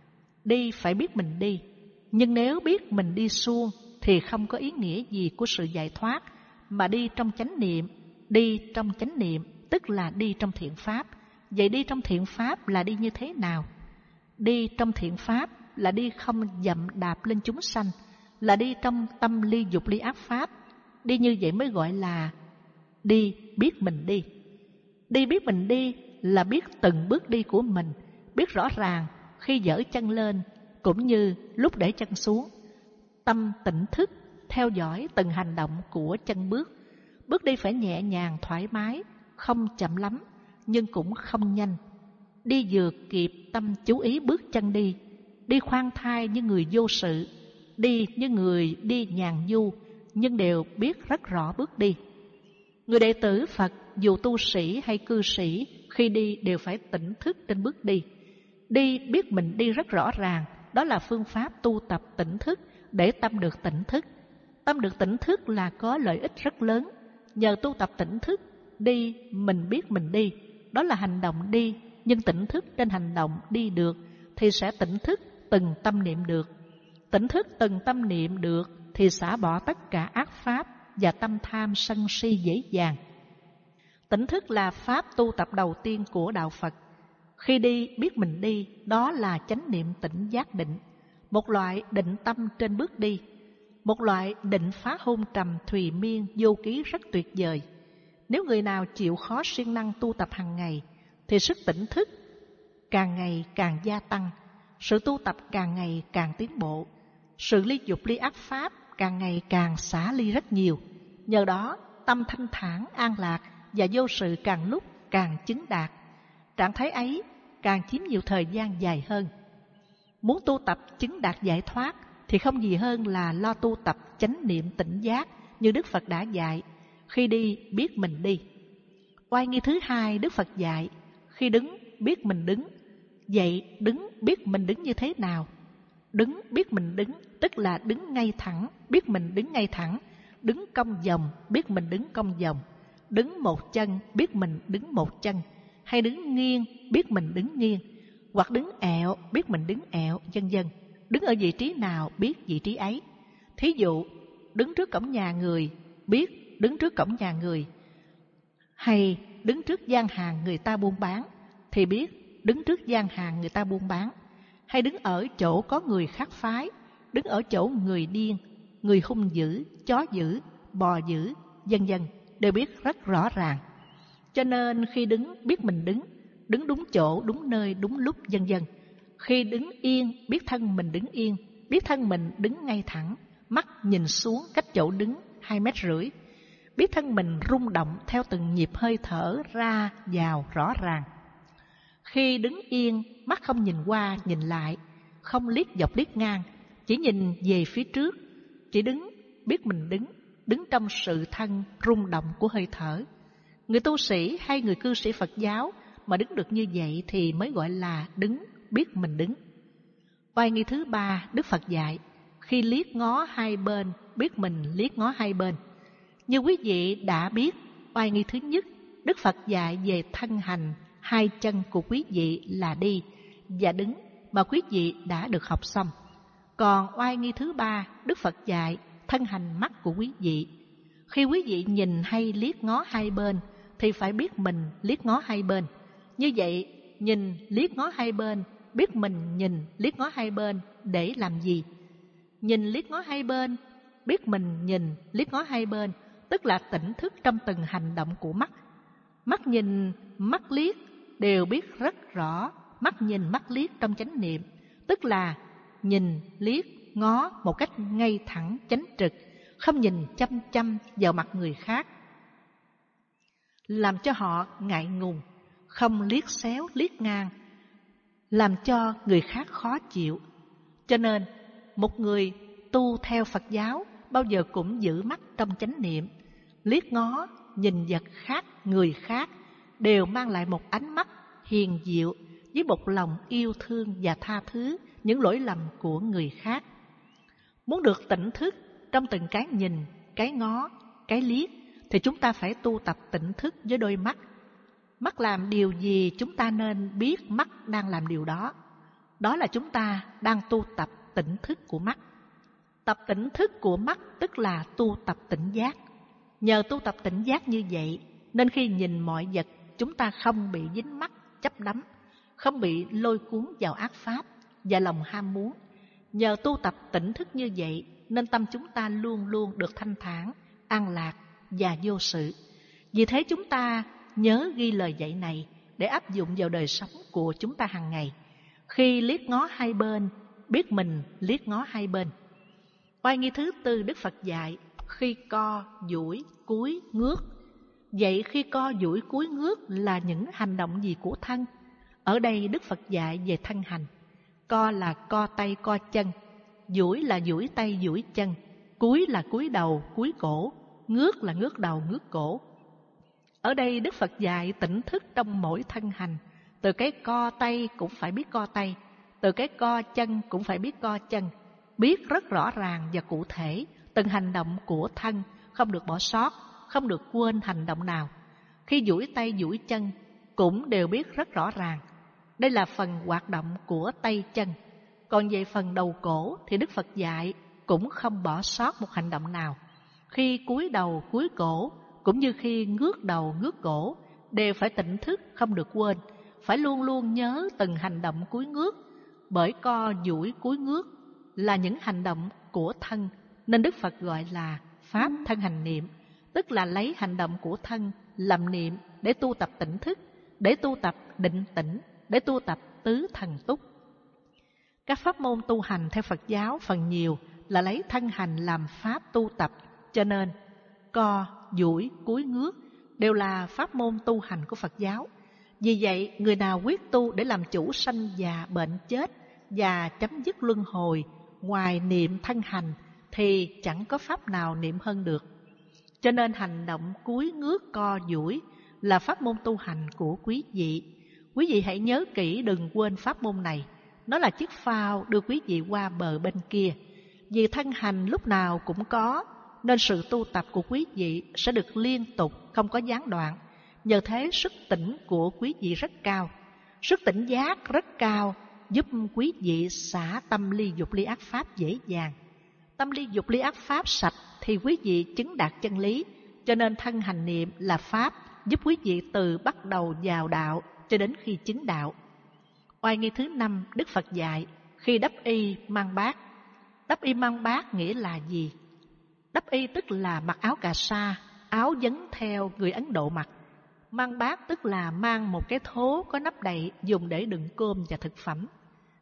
Đi phải biết mình đi, nhưng nếu biết mình đi suông thì không có ý nghĩa gì của sự giải thoát, mà đi trong chánh niệm. Đi trong chánh niệm tức là đi trong thiện pháp. Vậy đi trong thiện pháp là đi như thế nào? Đi trong thiện pháp là đi không dậm đạp lên chúng sanh, là đi trong tâm ly dục, ly ác pháp. Đi như vậy mới gọi là đi biết mình đi. Đi biết mình đi là biết từng bước đi của mình, biết rõ ràng khi giở chân lên cũng như lúc để chân xuống. Tâm tỉnh thức theo dõi từng hành động của chân bước. Bước đi phải nhẹ nhàng thoải mái, không chậm lắm nhưng cũng không nhanh. Đi vừa kịp tâm chú ý bước chân đi. Đi khoan thai như người vô sự, đi như người đi nhàn du, nhưng đều biết rất rõ bước đi. Người đệ tử Phật dù tu sĩ hay cư sĩ khi đi đều phải tỉnh thức trên bước đi. Đi biết mình đi rất rõ ràng, đó là phương pháp tu tập tỉnh thức để tâm được tỉnh thức. Tâm được tỉnh thức là có lợi ích rất lớn. Nhờ tu tập tỉnh thức, đi mình biết mình đi, đó là hành động đi, nhưng tỉnh thức trên hành động đi được thì sẽ tỉnh thức từng tâm niệm được. Tỉnh thức từng tâm niệm được thì xả bỏ tất cả ác pháp và tâm tham sân si dễ dàng. Tỉnh thức là pháp tu tập đầu tiên của đạo Phật. Khi đi biết mình đi, đó là chánh niệm tỉnh giác định, một loại định tâm trên bước đi, một loại định phá hôn trầm thùy miên vô ký rất tuyệt vời. Nếu người nào chịu khó siêng năng tu tập hàng ngày thì sức tỉnh thức càng ngày càng gia tăng, sự tu tập càng ngày càng tiến bộ, sự ly dục ly ác pháp càng ngày càng xả ly rất nhiều. Nhờ đó tâm thanh thản an lạc và vô sự càng lúc càng chứng đạt. Trạng thái ấy càng chiếm nhiều thời gian dài hơn. Muốn tu tập chứng đạt giải thoát thì không gì hơn là lo tu tập chánh niệm tỉnh giác như Đức Phật đã dạy, khi đi biết mình đi. Oai nghi thứ hai Đức Phật dạy, khi đứng biết mình đứng. Vậy đứng biết mình đứng như thế nào? Đứng biết mình đứng tức là đứng ngay thẳng, biết mình đứng ngay thẳng. Đứng cong vòng, biết mình đứng cong vòng. Đứng một chân, biết mình đứng một chân. Hay đứng nghiêng, biết mình đứng nghiêng. Hoặc đứng ẹo, biết mình đứng ẹo, vân vân. Đứng ở vị trí nào, biết vị trí ấy. Thí dụ, đứng trước cổng nhà người, biết đứng trước cổng nhà người. Hay đứng trước gian hàng người ta buôn bán, thì biết đứng trước gian hàng người ta buôn bán. Hay đứng ở chỗ có người khác phái, đứng ở chỗ người điên, người hung dữ, chó dữ, bò dữ, vân vân, đều biết rất rõ ràng. Cho nên khi đứng biết mình đứng, đứng đúng chỗ, đúng nơi, đúng lúc, vân vân. Khi đứng yên, biết thân mình đứng yên, biết thân mình đứng ngay thẳng, mắt nhìn xuống cách chỗ đứng 2,5 mét, biết thân mình rung động theo từng nhịp hơi thở ra vào rõ ràng. Khi đứng yên, mắt không nhìn qua nhìn lại, không liếc dọc liếc ngang, chỉ nhìn về phía trước, chỉ đứng, biết mình đứng trong sự thân rung động của hơi thở. Người tu sĩ hay người cư sĩ Phật giáo mà đứng được như vậy thì mới gọi là đứng, biết mình đứng. Oai nghi thứ 3, Đức Phật dạy, khi liếc ngó hai bên, biết mình liếc ngó hai bên. Như quý vị đã biết, oai nghi thứ nhất, Đức Phật dạy về thân hành, hai chân của quý vị là đi và đứng mà quý vị đã được học xong. Còn oai nghi thứ 3, Đức Phật dạy thân hành mắt của quý vị. Khi quý vị nhìn hay liếc ngó hai bên thì phải biết mình liếc ngó hai bên. Như vậy, nhìn liếc ngó hai bên, biết mình nhìn liếc ngó hai bên để làm gì? Nhìn liếc ngó hai bên, biết mình nhìn liếc ngó hai bên, tức là tỉnh thức trong từng hành động của mắt. Mắt nhìn, mắt liếc đều biết rất rõ, mắt nhìn mắt liếc trong chánh niệm, tức là nhìn liếc ngó một cách ngay thẳng chánh trực, không nhìn chăm chăm vào mặt người khác, làm cho họ ngại ngùng, không liếc xéo liếc ngang, làm cho người khác khó chịu. Cho nên, một người tu theo Phật giáo bao giờ cũng giữ mắt trong chánh niệm, liếc ngó, nhìn vật khác, người khác đều mang lại một ánh mắt hiền diệu với một lòng yêu thương và tha thứ những lỗi lầm của người khác. Muốn được tỉnh thức trong từng cái nhìn, cái ngó, cái liếc thì chúng ta phải tu tập tỉnh thức với đôi mắt. Mắt làm điều gì chúng ta nên biết mắt đang làm điều đó. Đó là chúng ta đang tu tập tỉnh thức của mắt. Tập tỉnh thức của mắt tức là tu tập tỉnh giác. Nhờ tu tập tỉnh giác như vậy nên khi nhìn mọi vật chúng ta không bị dính mắc chấp đắm, không bị lôi cuốn vào ác pháp và lòng ham muốn. Nhờ tu tập tỉnh thức như vậy nên tâm chúng ta luôn luôn được thanh thản, an lạc và vô sự. Vì thế chúng ta nhớ ghi lời dạy này để áp dụng vào đời sống của chúng ta hàng ngày. Khi liếc ngó hai bên, biết mình liếc ngó hai bên. Oai nghi thứ 4, Đức Phật dạy khi co, duỗi, cúi, ngước. Vậy khi co, duỗi, cúi, ngước là những hành động gì của thân? Ở đây Đức Phật dạy về thân hành. Co là co tay, co chân. Duỗi là duỗi tay, duỗi chân. Cúi là cúi đầu, cúi cổ. Ngước là ngước đầu, ngước cổ. Ở đây Đức Phật dạy tỉnh thức trong mỗi thân hành. Từ cái co tay cũng phải biết co tay, từ cái co chân cũng phải biết co chân. Biết rất rõ ràng và cụ thể từng hành động của thân, không được bỏ sót, không được quên hành động nào. Khi duỗi tay duỗi chân cũng đều biết rất rõ ràng. Đây là phần hoạt động của tay chân. Còn về phần đầu cổ thì Đức Phật dạy cũng không bỏ sót một hành động nào. Khi cúi đầu cúi cổ cũng như khi ngước đầu ngước cổ đều phải tỉnh thức, không được quên, phải luôn luôn nhớ từng hành động cúi ngước. Bởi co duỗi cúi ngước là những hành động của thân nên Đức Phật gọi là pháp thân hành niệm, tức là lấy hành động của thân làm niệm để tu tập tỉnh thức, để tu tập định tĩnh, để tu tập tứ thần túc. Các pháp môn tu hành theo Phật giáo phần nhiều là lấy thân hành làm pháp tu tập, cho nên co, duỗi, cúi ngước đều là pháp môn tu hành của Phật giáo. Vì vậy, người nào quyết tu để làm chủ sanh già bệnh chết và chấm dứt luân hồi, ngoài niệm thân hành thì chẳng có pháp nào niệm hơn được. Cho nên hành động cúi ngước co duỗi là pháp môn tu hành của quý vị. Quý vị hãy nhớ kỹ, đừng quên pháp môn này. Nó là chiếc phao đưa quý vị qua bờ bên kia. Vì thân hành lúc nào cũng có, nên sự tu tập của quý vị sẽ được liên tục, không có gián đoạn. Nhờ thế sức tỉnh của quý vị rất cao, sức tỉnh giác rất cao, giúp quý vị xả tâm ly dục ly ác pháp dễ dàng. Tâm ly dục ly ác pháp sạch thì quý vị chứng đạt chân lý. Cho nên thân hành niệm là pháp giúp quý vị từ bắt đầu vào đạo cho đến khi chứng đạo. Oai nghi thứ 5, Đức Phật dạy khi đắp y mang bát. Đắp y mang bát nghĩa là gì? Đắp y tức là mặc áo cà sa, áo vấn theo người Ấn Độ mặc. Mang bát tức là mang một cái thố có nắp đậy dùng để đựng cơm và thực phẩm.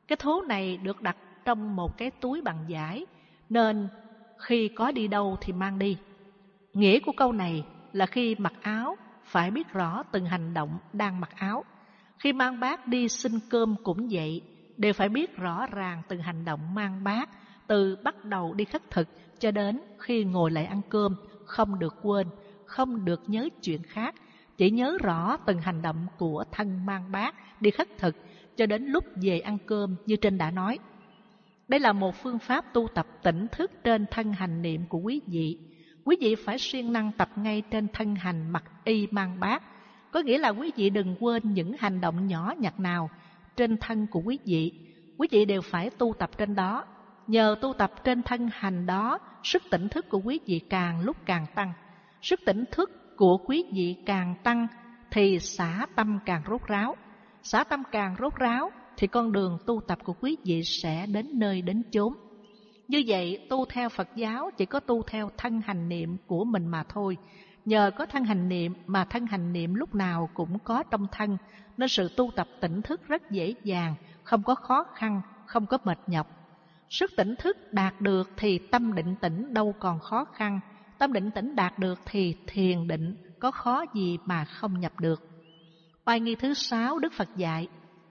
Cái thố này được đặt trong một cái túi bằng vải, nên khi có đi đâu thì mang đi. Nghĩa của câu này là khi mặc áo phải biết rõ từng hành động đang mặc áo. Khi mang bát đi xin cơm cũng vậy, đều phải biết rõ ràng từng hành động mang bát, từ bắt đầu đi khất thực cho đến khi ngồi lại ăn cơm, không được quên, không được nhớ chuyện khác, chỉ nhớ rõ từng hành động của thân mang bát đi khất thực cho đến lúc về ăn cơm như trên đã nói. Đây là một phương pháp tu tập tỉnh thức trên thân hành niệm của quý vị. Quý vị phải siêng năng tập ngay trên thân hành mặc y mang bát. Có nghĩa là quý vị đừng quên những hành động nhỏ nhặt nào trên thân của quý vị đều phải tu tập trên đó. Nhờ tu tập trên thân hành đó, sức tỉnh thức của quý vị càng lúc càng tăng. Sức tỉnh thức của quý vị càng tăng thì xả tâm càng rốt ráo. Xả tâm càng rốt ráo thì con đường tu tập của quý vị sẽ đến nơi đến chốn. Như vậy, tu theo Phật giáo chỉ có tu theo thân hành niệm của mình mà thôi. Nhờ có thân hành niệm mà thân hành niệm lúc nào cũng có trong thân, nên sự tu tập tỉnh thức rất dễ dàng, không có khó khăn, không có mệt nhọc. Sức tỉnh thức đạt được thì tâm định tĩnh đâu còn khó khăn. Tâm định tĩnh đạt được thì thiền định có khó gì mà không nhập được. Oai nghi thứ 6 Đức Phật dạy: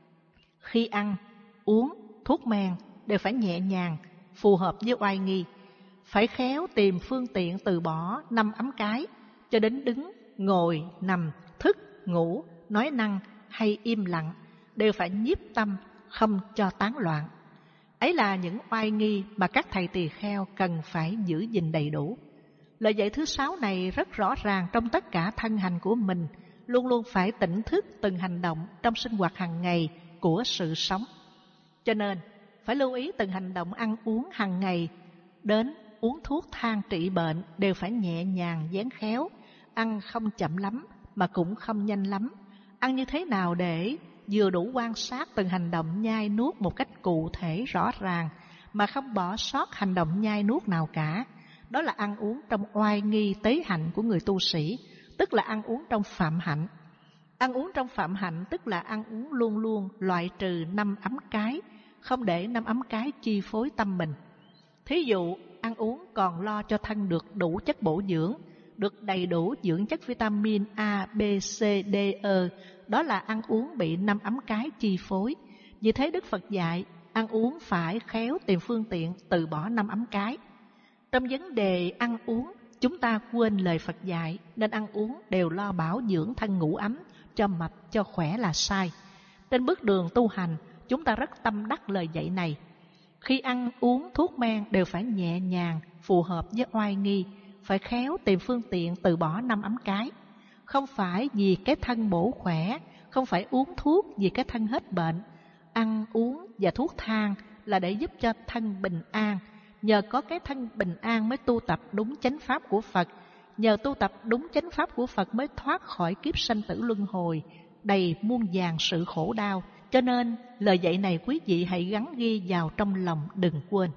khi ăn, uống, thuốc men đều phải nhẹ nhàng, phù hợp với oai nghi. Phải khéo tìm phương tiện từ bỏ 5 ấm cái, cho đến đứng, ngồi, nằm, thức, ngủ, nói năng hay im lặng, đều phải nhiếp tâm, không cho tán loạn. Ấy là những oai nghi mà các thầy tỳ kheo cần phải giữ gìn đầy đủ. Lời dạy thứ 6 này rất rõ ràng trong tất cả thân hành của mình, luôn luôn phải tỉnh thức từng hành động trong sinh hoạt hàng ngày của sự sống. Cho nên, phải lưu ý từng hành động ăn uống hàng ngày, đến uống thuốc thang trị bệnh đều phải nhẹ nhàng dán khéo, ăn không chậm lắm mà cũng không nhanh lắm. Ăn như thế nào để vừa đủ quan sát từng hành động nhai nuốt một cách cụ thể rõ ràng mà không bỏ sót hành động nhai nuốt nào cả. Đó là ăn uống trong oai nghi tế hạnh của người tu sĩ, tức là ăn uống trong phạm hạnh. Ăn uống trong phạm hạnh tức là ăn uống luôn luôn loại trừ 5 ấm cái, không để 5 ấm cái chi phối tâm mình. Thí dụ, ăn uống còn lo cho thân được đủ chất bổ dưỡng, được đầy đủ dưỡng chất vitamin A, B, C, D, E, đó là ăn uống bị 5 ấm cái chi phối. Vì thế Đức Phật dạy, ăn uống phải khéo tìm phương tiện từ bỏ 5 ấm cái. Trong vấn đề ăn uống, chúng ta quên lời Phật dạy, nên ăn uống đều lo bảo dưỡng thân ngủ ấm, cho mập, cho khỏe là sai. Trên bước đường tu hành, chúng ta rất tâm đắc lời dạy này. Khi ăn uống thuốc men đều phải nhẹ nhàng, phù hợp với oai nghi, phải khéo tìm phương tiện từ bỏ 5 ấm cái. Không phải vì cái thân bổ khỏe, không phải uống thuốc vì cái thân hết bệnh. Ăn uống và thuốc thang là để giúp cho thân bình an. Nhờ có cái thân bình an mới tu tập đúng chánh pháp của Phật. Nhờ tu tập đúng chánh pháp của Phật mới thoát khỏi kiếp sanh tử luân hồi, đầy muôn vàn sự khổ đau. Cho nên lời dạy này quý vị hãy gắn ghi vào trong lòng đừng quên.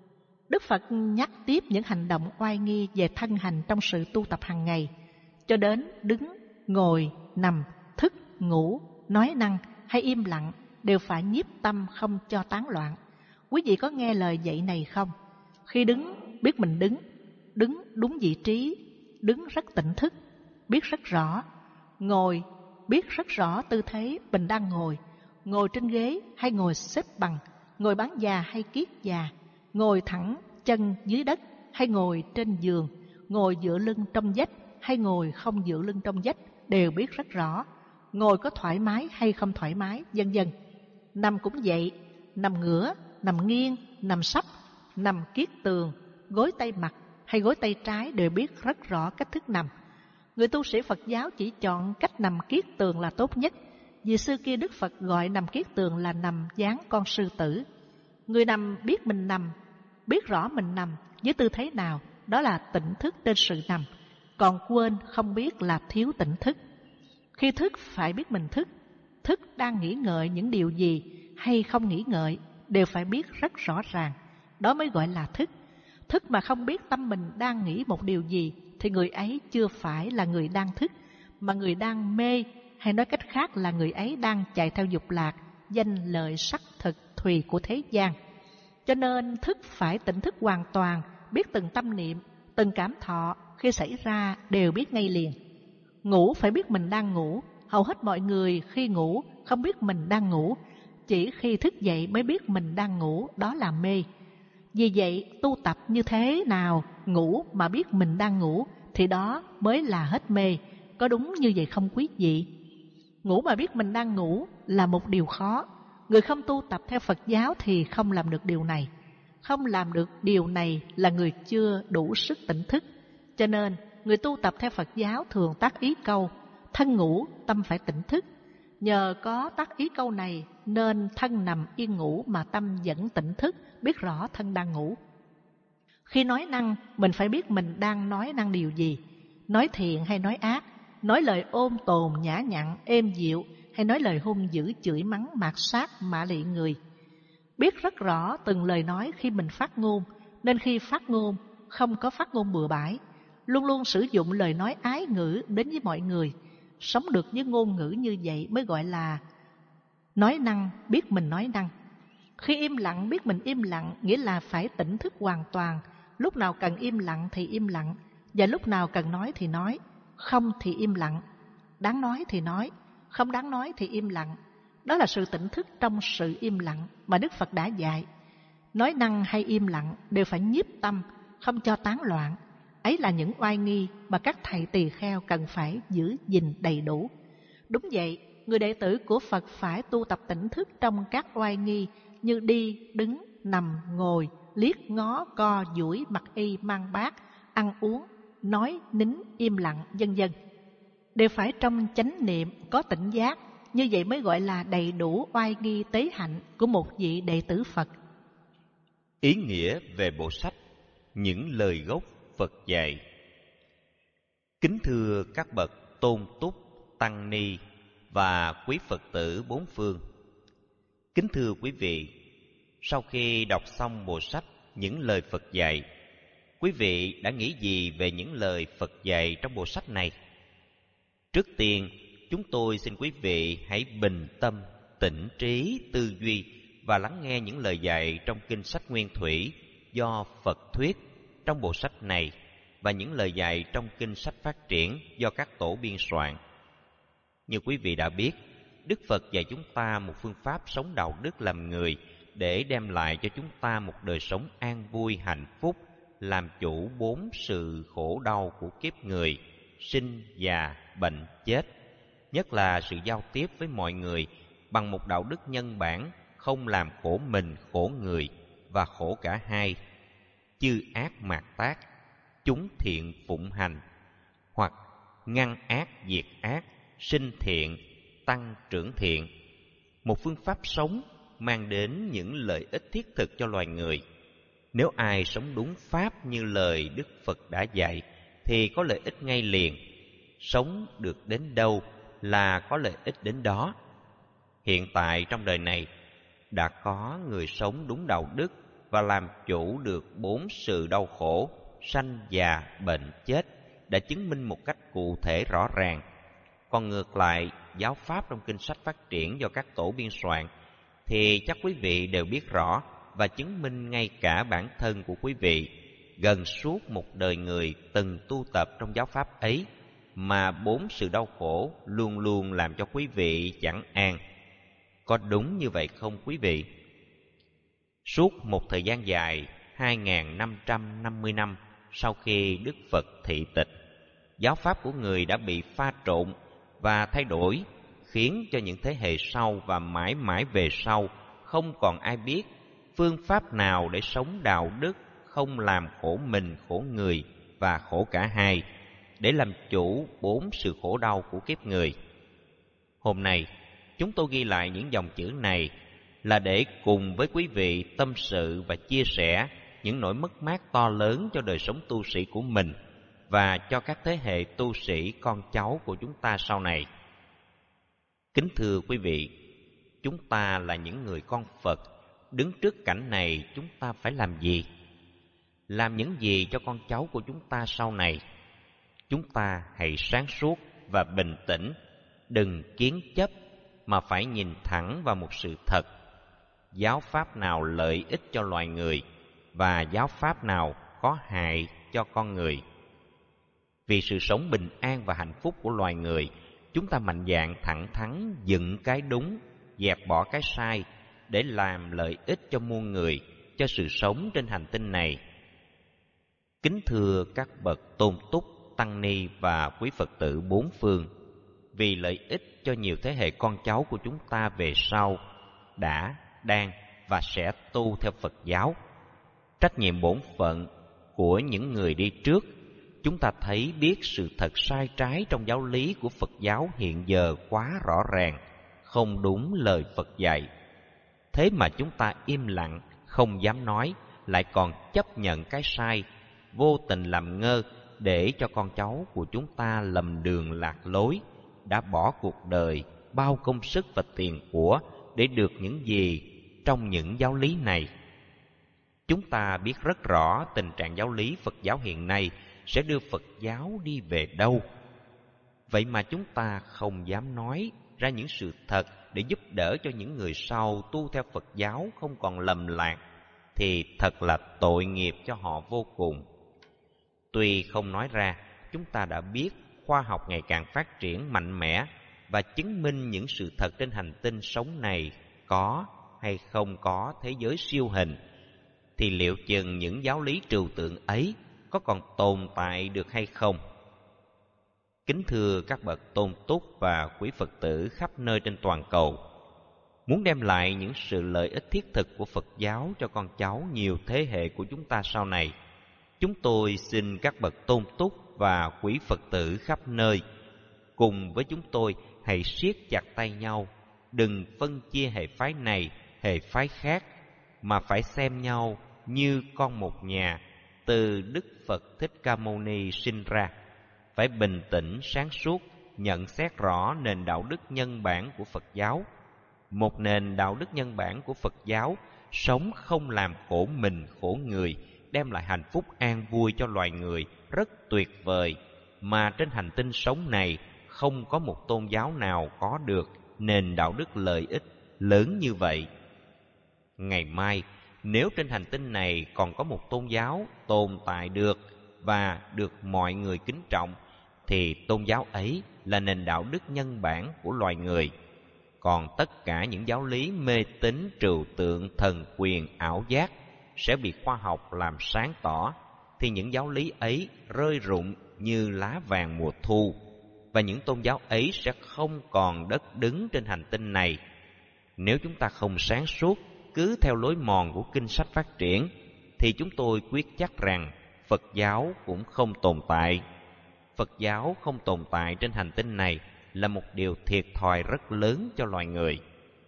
Đức Phật nhắc tiếp những hành động oai nghi về thân hành trong sự tu tập hàng ngày, cho đến đứng, ngồi, nằm, thức, ngủ, nói năng hay im lặng đều phải nhiếp tâm không cho tán loạn. Quý vị có nghe lời dạy này không? Khi đứng, biết mình đứng đúng vị trí, đứng rất tỉnh thức, biết rất rõ. Ngồi, biết rất rõ tư thế mình đang ngồi trên ghế hay ngồi xếp bằng, ngồi bán già hay kiết già, ngồi thẳng chân dưới đất hay ngồi trên giường, ngồi dựa lưng trong vách hay ngồi không dựa lưng trong vách đều biết rất rõ. Ngồi có thoải mái hay không thoải mái, vân vân. Nằm cũng vậy, nằm ngửa, nằm nghiêng, nằm sấp, nằm kiết tường, gối tay mặt hay gối tay trái đều biết rất rõ cách thức nằm. Người tu sĩ Phật giáo chỉ chọn cách nằm kiết tường là tốt nhất, vì xưa kia Đức Phật gọi nằm kiết tường là nằm dáng con sư tử. Người nằm biết mình nằm, biết rõ mình nằm với tư thế nào, đó là tỉnh thức trên sự nằm. Còn quên không biết là thiếu tỉnh thức. Khi thức phải biết mình thức đang nghĩ ngợi những điều gì hay không nghĩ ngợi đều phải biết rất rõ ràng. Đó mới gọi là thức. Thức mà không biết tâm mình đang nghĩ một điều gì thì người ấy chưa phải là người đang thức, mà người đang mê, hay nói cách khác là người ấy đang chạy theo dục lạc, danh lợi sắc thực thùy của thế gian. Cho nên thức phải tỉnh thức hoàn toàn, biết từng tâm niệm, từng cảm thọ khi xảy ra đều biết ngay liền. Ngủ phải biết mình đang ngủ, hầu hết mọi người khi ngủ không biết mình đang ngủ, chỉ khi thức dậy mới biết mình đang ngủ, đó là mê. Vì vậy tu tập như thế nào ngủ mà biết mình đang ngủ thì đó mới là hết mê. Có đúng như vậy không quý vị? Ngủ mà biết mình đang ngủ là một điều khó. Người không tu tập theo Phật giáo thì không làm được điều này. Không làm được điều này là người chưa đủ sức tỉnh thức. Cho nên người tu tập theo Phật giáo thường tác ý câu thân ngủ tâm phải tỉnh thức. Nhờ có tác ý câu này nên thân nằm yên ngủ mà tâm vẫn tỉnh thức, biết rõ thân đang ngủ. Khi nói năng, mình phải biết mình đang nói năng điều gì, nói thiện hay nói ác, nói lời ôn tồn nhã nhặn êm dịu hay nói lời hung dữ chửi mắng mạt sát mạ lị người. Biết rất rõ từng lời nói khi mình phát ngôn, nên khi phát ngôn không có phát ngôn bừa bãi, luôn luôn sử dụng lời nói ái ngữ đến với mọi người. Sống được với ngôn ngữ như vậy mới gọi là nói năng, biết mình nói năng. Khi im lặng biết mình im lặng nghĩa là phải tỉnh thức hoàn toàn, lúc nào cần im lặng thì im lặng, và lúc nào cần nói thì nói, không thì im lặng, đáng nói thì nói, không đáng nói thì im lặng. Đó là sự tỉnh thức trong sự im lặng mà Đức Phật đã dạy. Nói năng hay im lặng đều phải nhiếp tâm, không cho tán loạn. Ấy là những oai nghi mà các thầy tỳ kheo cần phải giữ gìn đầy đủ. Đúng vậy, người đệ tử của Phật phải tu tập tỉnh thức trong các oai nghi như đi, đứng, nằm, ngồi, liếc, ngó, co, duỗi, mặc y, mang bát, ăn uống, nói, nín, im lặng, vân vân. Đều phải trong chánh niệm, có tỉnh giác, như vậy mới gọi là đầy đủ oai nghi tế hạnh của một vị đệ tử Phật. Ý nghĩa về bộ sách Những lời gốc Phật dạy. Kính thưa các bậc tôn túc, tăng ni và quý Phật tử bốn phương. Kính thưa quý vị, sau khi đọc xong bộ sách Những lời Phật dạy, quý vị đã nghĩ gì về những lời Phật dạy trong bộ sách này? Trước tiên, chúng tôi xin quý vị hãy bình tâm, tĩnh trí, tư duy và lắng nghe những lời dạy trong kinh sách Nguyên Thủy do Phật thuyết trong bộ sách này và những lời dạy trong kinh sách Phát Triển do các tổ biên soạn. Như quý vị đã biết, Đức Phật dạy chúng ta một phương pháp sống đạo đức làm người để đem lại cho chúng ta một đời sống an vui, hạnh phúc, làm chủ bốn sự khổ đau của kiếp người, sinh, già, bệnh, chết. Nhất là sự giao tiếp với mọi người bằng một đạo đức nhân bản, không làm khổ mình, khổ người và khổ cả hai. Chư ác mạt tác, chúng thiện phụng hành, hoặc ngăn ác diệt ác, sinh thiện, tăng trưởng thiện. Một phương pháp sống mang đến những lợi ích thiết thực cho loài người. Nếu ai sống đúng pháp như lời Đức Phật đã dạy thì có lợi ích ngay liền. Sống được đến đâu là có lợi ích đến đó. Hiện tại trong đời này đã có người sống đúng đạo đức và làm chủ được bốn sự đau khổ, sanh, già, bệnh, chết, đã chứng minh một cách cụ thể rõ ràng. Còn ngược lại, giáo pháp trong kinh sách Phát Triển do các tổ biên soạn thì chắc quý vị đều biết rõ và chứng minh ngay cả bản thân của quý vị. Gần suốt một đời người từng tu tập trong giáo pháp ấy mà bốn sự đau khổ luôn luôn làm cho quý vị chẳng an. Có đúng như vậy không quý vị? Suốt một thời gian dài, 2.550 năm sau khi Đức Phật thị tịch, giáo pháp của người đã bị pha trộn và thay đổi, khiến cho những thế hệ sau và mãi mãi về sau không còn ai biết phương pháp nào để sống đạo đức, không làm khổ mình, khổ người và khổ cả hai, để làm chủ bốn sự khổ đau của kiếp người. Hôm nay, chúng tôi ghi lại những dòng chữ này là để cùng với quý vị tâm sự và chia sẻ những nỗi mất mát to lớn cho đời sống tu sĩ của mình và cho các thế hệ tu sĩ con cháu của chúng ta sau này. Kính thưa quý vị, chúng ta là những người con Phật, đứng trước cảnh này chúng ta phải làm gì? Làm những gì cho con cháu của chúng ta sau này? Chúng ta hãy sáng suốt và bình tĩnh, đừng kiến chấp, mà phải nhìn thẳng vào một sự thật. Giáo pháp nào lợi ích cho loài người và giáo pháp nào có hại cho con người. Vì sự sống bình an và hạnh phúc của loài người, chúng ta mạnh dạn thẳng thắn dựng cái đúng, dẹp bỏ cái sai để làm lợi ích cho muôn người, cho sự sống trên hành tinh này. Kính thưa các bậc tôn túc, tăng ni và quý Phật tử bốn phương, vì lợi ích cho nhiều thế hệ con cháu của chúng ta về sau đã, đang và sẽ tu theo Phật giáo, trách nhiệm bổn phận của những người đi trước, chúng ta thấy biết sự thật sai trái trong giáo lý của Phật giáo hiện giờ quá rõ ràng, không đúng lời Phật dạy. Thế mà chúng ta im lặng, không dám nói, lại còn chấp nhận cái sai, vô tình làm ngơ để cho con cháu của chúng ta lầm đường lạc lối, đã bỏ cuộc đời, bao công sức và tiền của để được những gì trong những giáo lý này. Chúng ta biết rất rõ tình trạng giáo lý Phật giáo hiện nay sẽ đưa Phật giáo đi về đâu. Vậy mà chúng ta không dám nói ra những sự thật để giúp đỡ cho những người sau tu theo Phật giáo không còn lầm lạc, thì thật là tội nghiệp cho họ vô cùng. Tuy không nói ra, chúng ta đã biết khoa học ngày càng phát triển mạnh mẽ và chứng minh những sự thật trên hành tinh sống này có hay không có thế giới siêu hình, thì liệu chừng những giáo lý trừu tượng ấy có còn tồn tại được hay không? Kính thưa các bậc tôn túc và quý Phật tử khắp nơi trên toàn cầu, muốn đem lại những sự lợi ích thiết thực của Phật giáo cho con cháu nhiều thế hệ của chúng ta sau này, chúng tôi xin các bậc tôn túc và quý Phật tử khắp nơi cùng với chúng tôi hãy siết chặt tay nhau, đừng phân chia hệ phái này, hệ phái khác, mà phải xem nhau như con một nhà từ Đức Phật Thích Ca Mâu Ni sinh ra. Phải bình tĩnh, sáng suốt, nhận xét rõ nền đạo đức nhân bản của Phật giáo. Một nền đạo đức nhân bản của Phật giáo sống không làm khổ mình, khổ người, đem lại hạnh phúc an vui cho loài người rất tuyệt vời, mà trên hành tinh sống này không có một tôn giáo nào có được nền đạo đức lợi ích lớn như vậy. Ngày mai, nếu trên hành tinh này còn có một tôn giáo tồn tại được và được mọi người kính trọng, thì tôn giáo ấy là nền đạo đức nhân bản của loài người. Còn tất cả những giáo lý mê tín, trừu tượng, thần quyền, ảo giác sẽ bị khoa học làm sáng tỏ, thì những giáo lý ấy rơi rụng như lá vàng mùa thu, và những tôn giáo ấy sẽ không còn đất đứng trên hành tinh này. Nếu chúng ta không sáng suốt, cứ theo lối mòn của kinh sách phát triển, thì chúng tôi quyết chắc rằng Phật giáo cũng không tồn tại. Phật giáo không tồn tại trên hành tinh này là một điều thiệt thòi rất lớn cho loài người.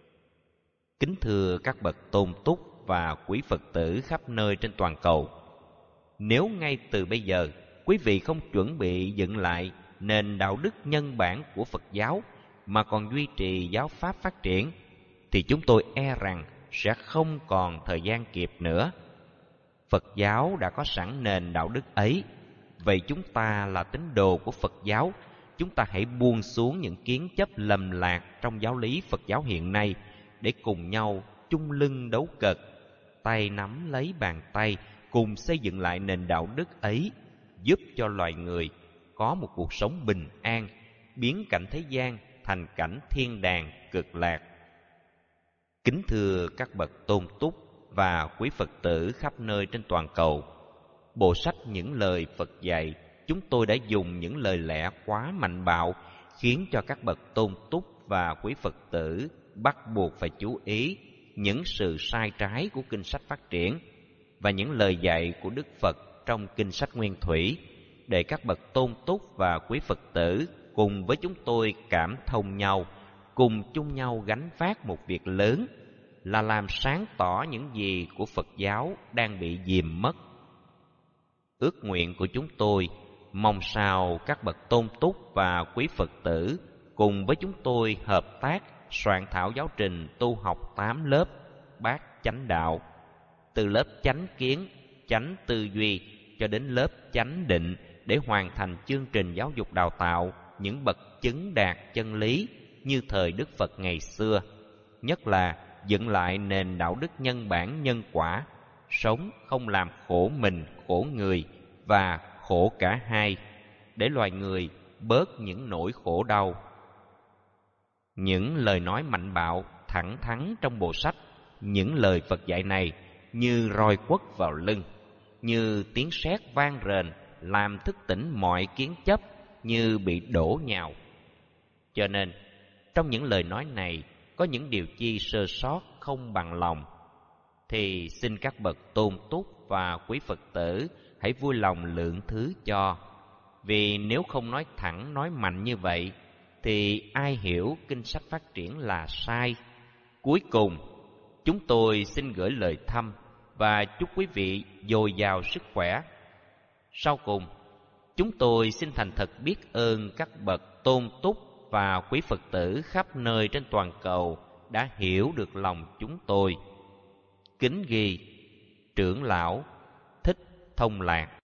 Kính thưa các bậc tôn túc và quý Phật tử khắp nơi trên toàn cầu, nếu ngay từ bây giờ quý vị không chuẩn bị dựng lại nền đạo đức nhân bản của Phật giáo mà còn duy trì giáo pháp phát triển, thì chúng tôi e rằng sẽ không còn thời gian kịp nữa. Phật giáo đã có sẵn nền đạo đức ấy. Vậy chúng ta là tín đồ của Phật giáo, chúng ta hãy buông xuống những kiến chấp lầm lạc trong giáo lý Phật giáo hiện nay để cùng nhau chung lưng đấu cật, tay nắm lấy bàn tay, cùng xây dựng lại nền đạo đức ấy, giúp cho loài người có một cuộc sống bình an, biến cảnh thế gian thành cảnh thiên đàng cực lạc. Kính thưa các bậc tôn túc và quý Phật tử khắp nơi trên toàn cầu, bộ sách Những Lời Phật Dạy, chúng tôi đã dùng những lời lẽ quá mạnh bạo, khiến cho các bậc tôn túc và quý Phật tử bắt buộc phải chú ý những sự sai trái của kinh sách phát triển và những lời dạy của Đức Phật trong kinh sách Nguyên Thủy, để các bậc tôn túc và quý Phật tử cùng với chúng tôi cảm thông nhau, cùng chung nhau gánh vác một việc lớn là làm sáng tỏ những gì của Phật giáo đang bị dìm mất. Ước nguyện của chúng tôi mong sao các bậc tôn túc và quý Phật tử cùng với chúng tôi hợp tác soạn thảo giáo trình tu học 8 lớp bát chánh đạo, từ lớp chánh kiến, chánh tư duy cho đến lớp chánh định, để hoàn thành chương trình giáo dục đào tạo những bậc chứng đạt chân lý như thời Đức Phật ngày xưa, nhất là dựng lại nền đạo đức nhân bản nhân quả, sống không làm khổ mình, khổ người và khổ cả hai, để loài người bớt những nỗi khổ đau. Những lời nói mạnh bạo, thẳng thắn trong bộ sách, những lời Phật dạy này như roi quất vào lưng, như tiếng sét vang rền, làm thức tỉnh mọi kiến chấp như bị đổ nhào. Cho nên, trong những lời nói này có những điều chi sơ sót không bằng lòng, thì xin các bậc tôn túc và quý Phật tử hãy vui lòng lượng thứ cho. Vì nếu không nói thẳng, nói mạnh như vậy, thì ai hiểu kinh sách phát triển là sai. Cuối cùng, chúng tôi xin gửi lời thăm và chúc quý vị dồi dào sức khỏe. Sau cùng, chúng tôi xin thành thật biết ơn các bậc tôn túc và quý Phật tử khắp nơi trên toàn cầu đã hiểu được lòng chúng tôi. Kính ghi Trưởng lão Thích Thông Lạc.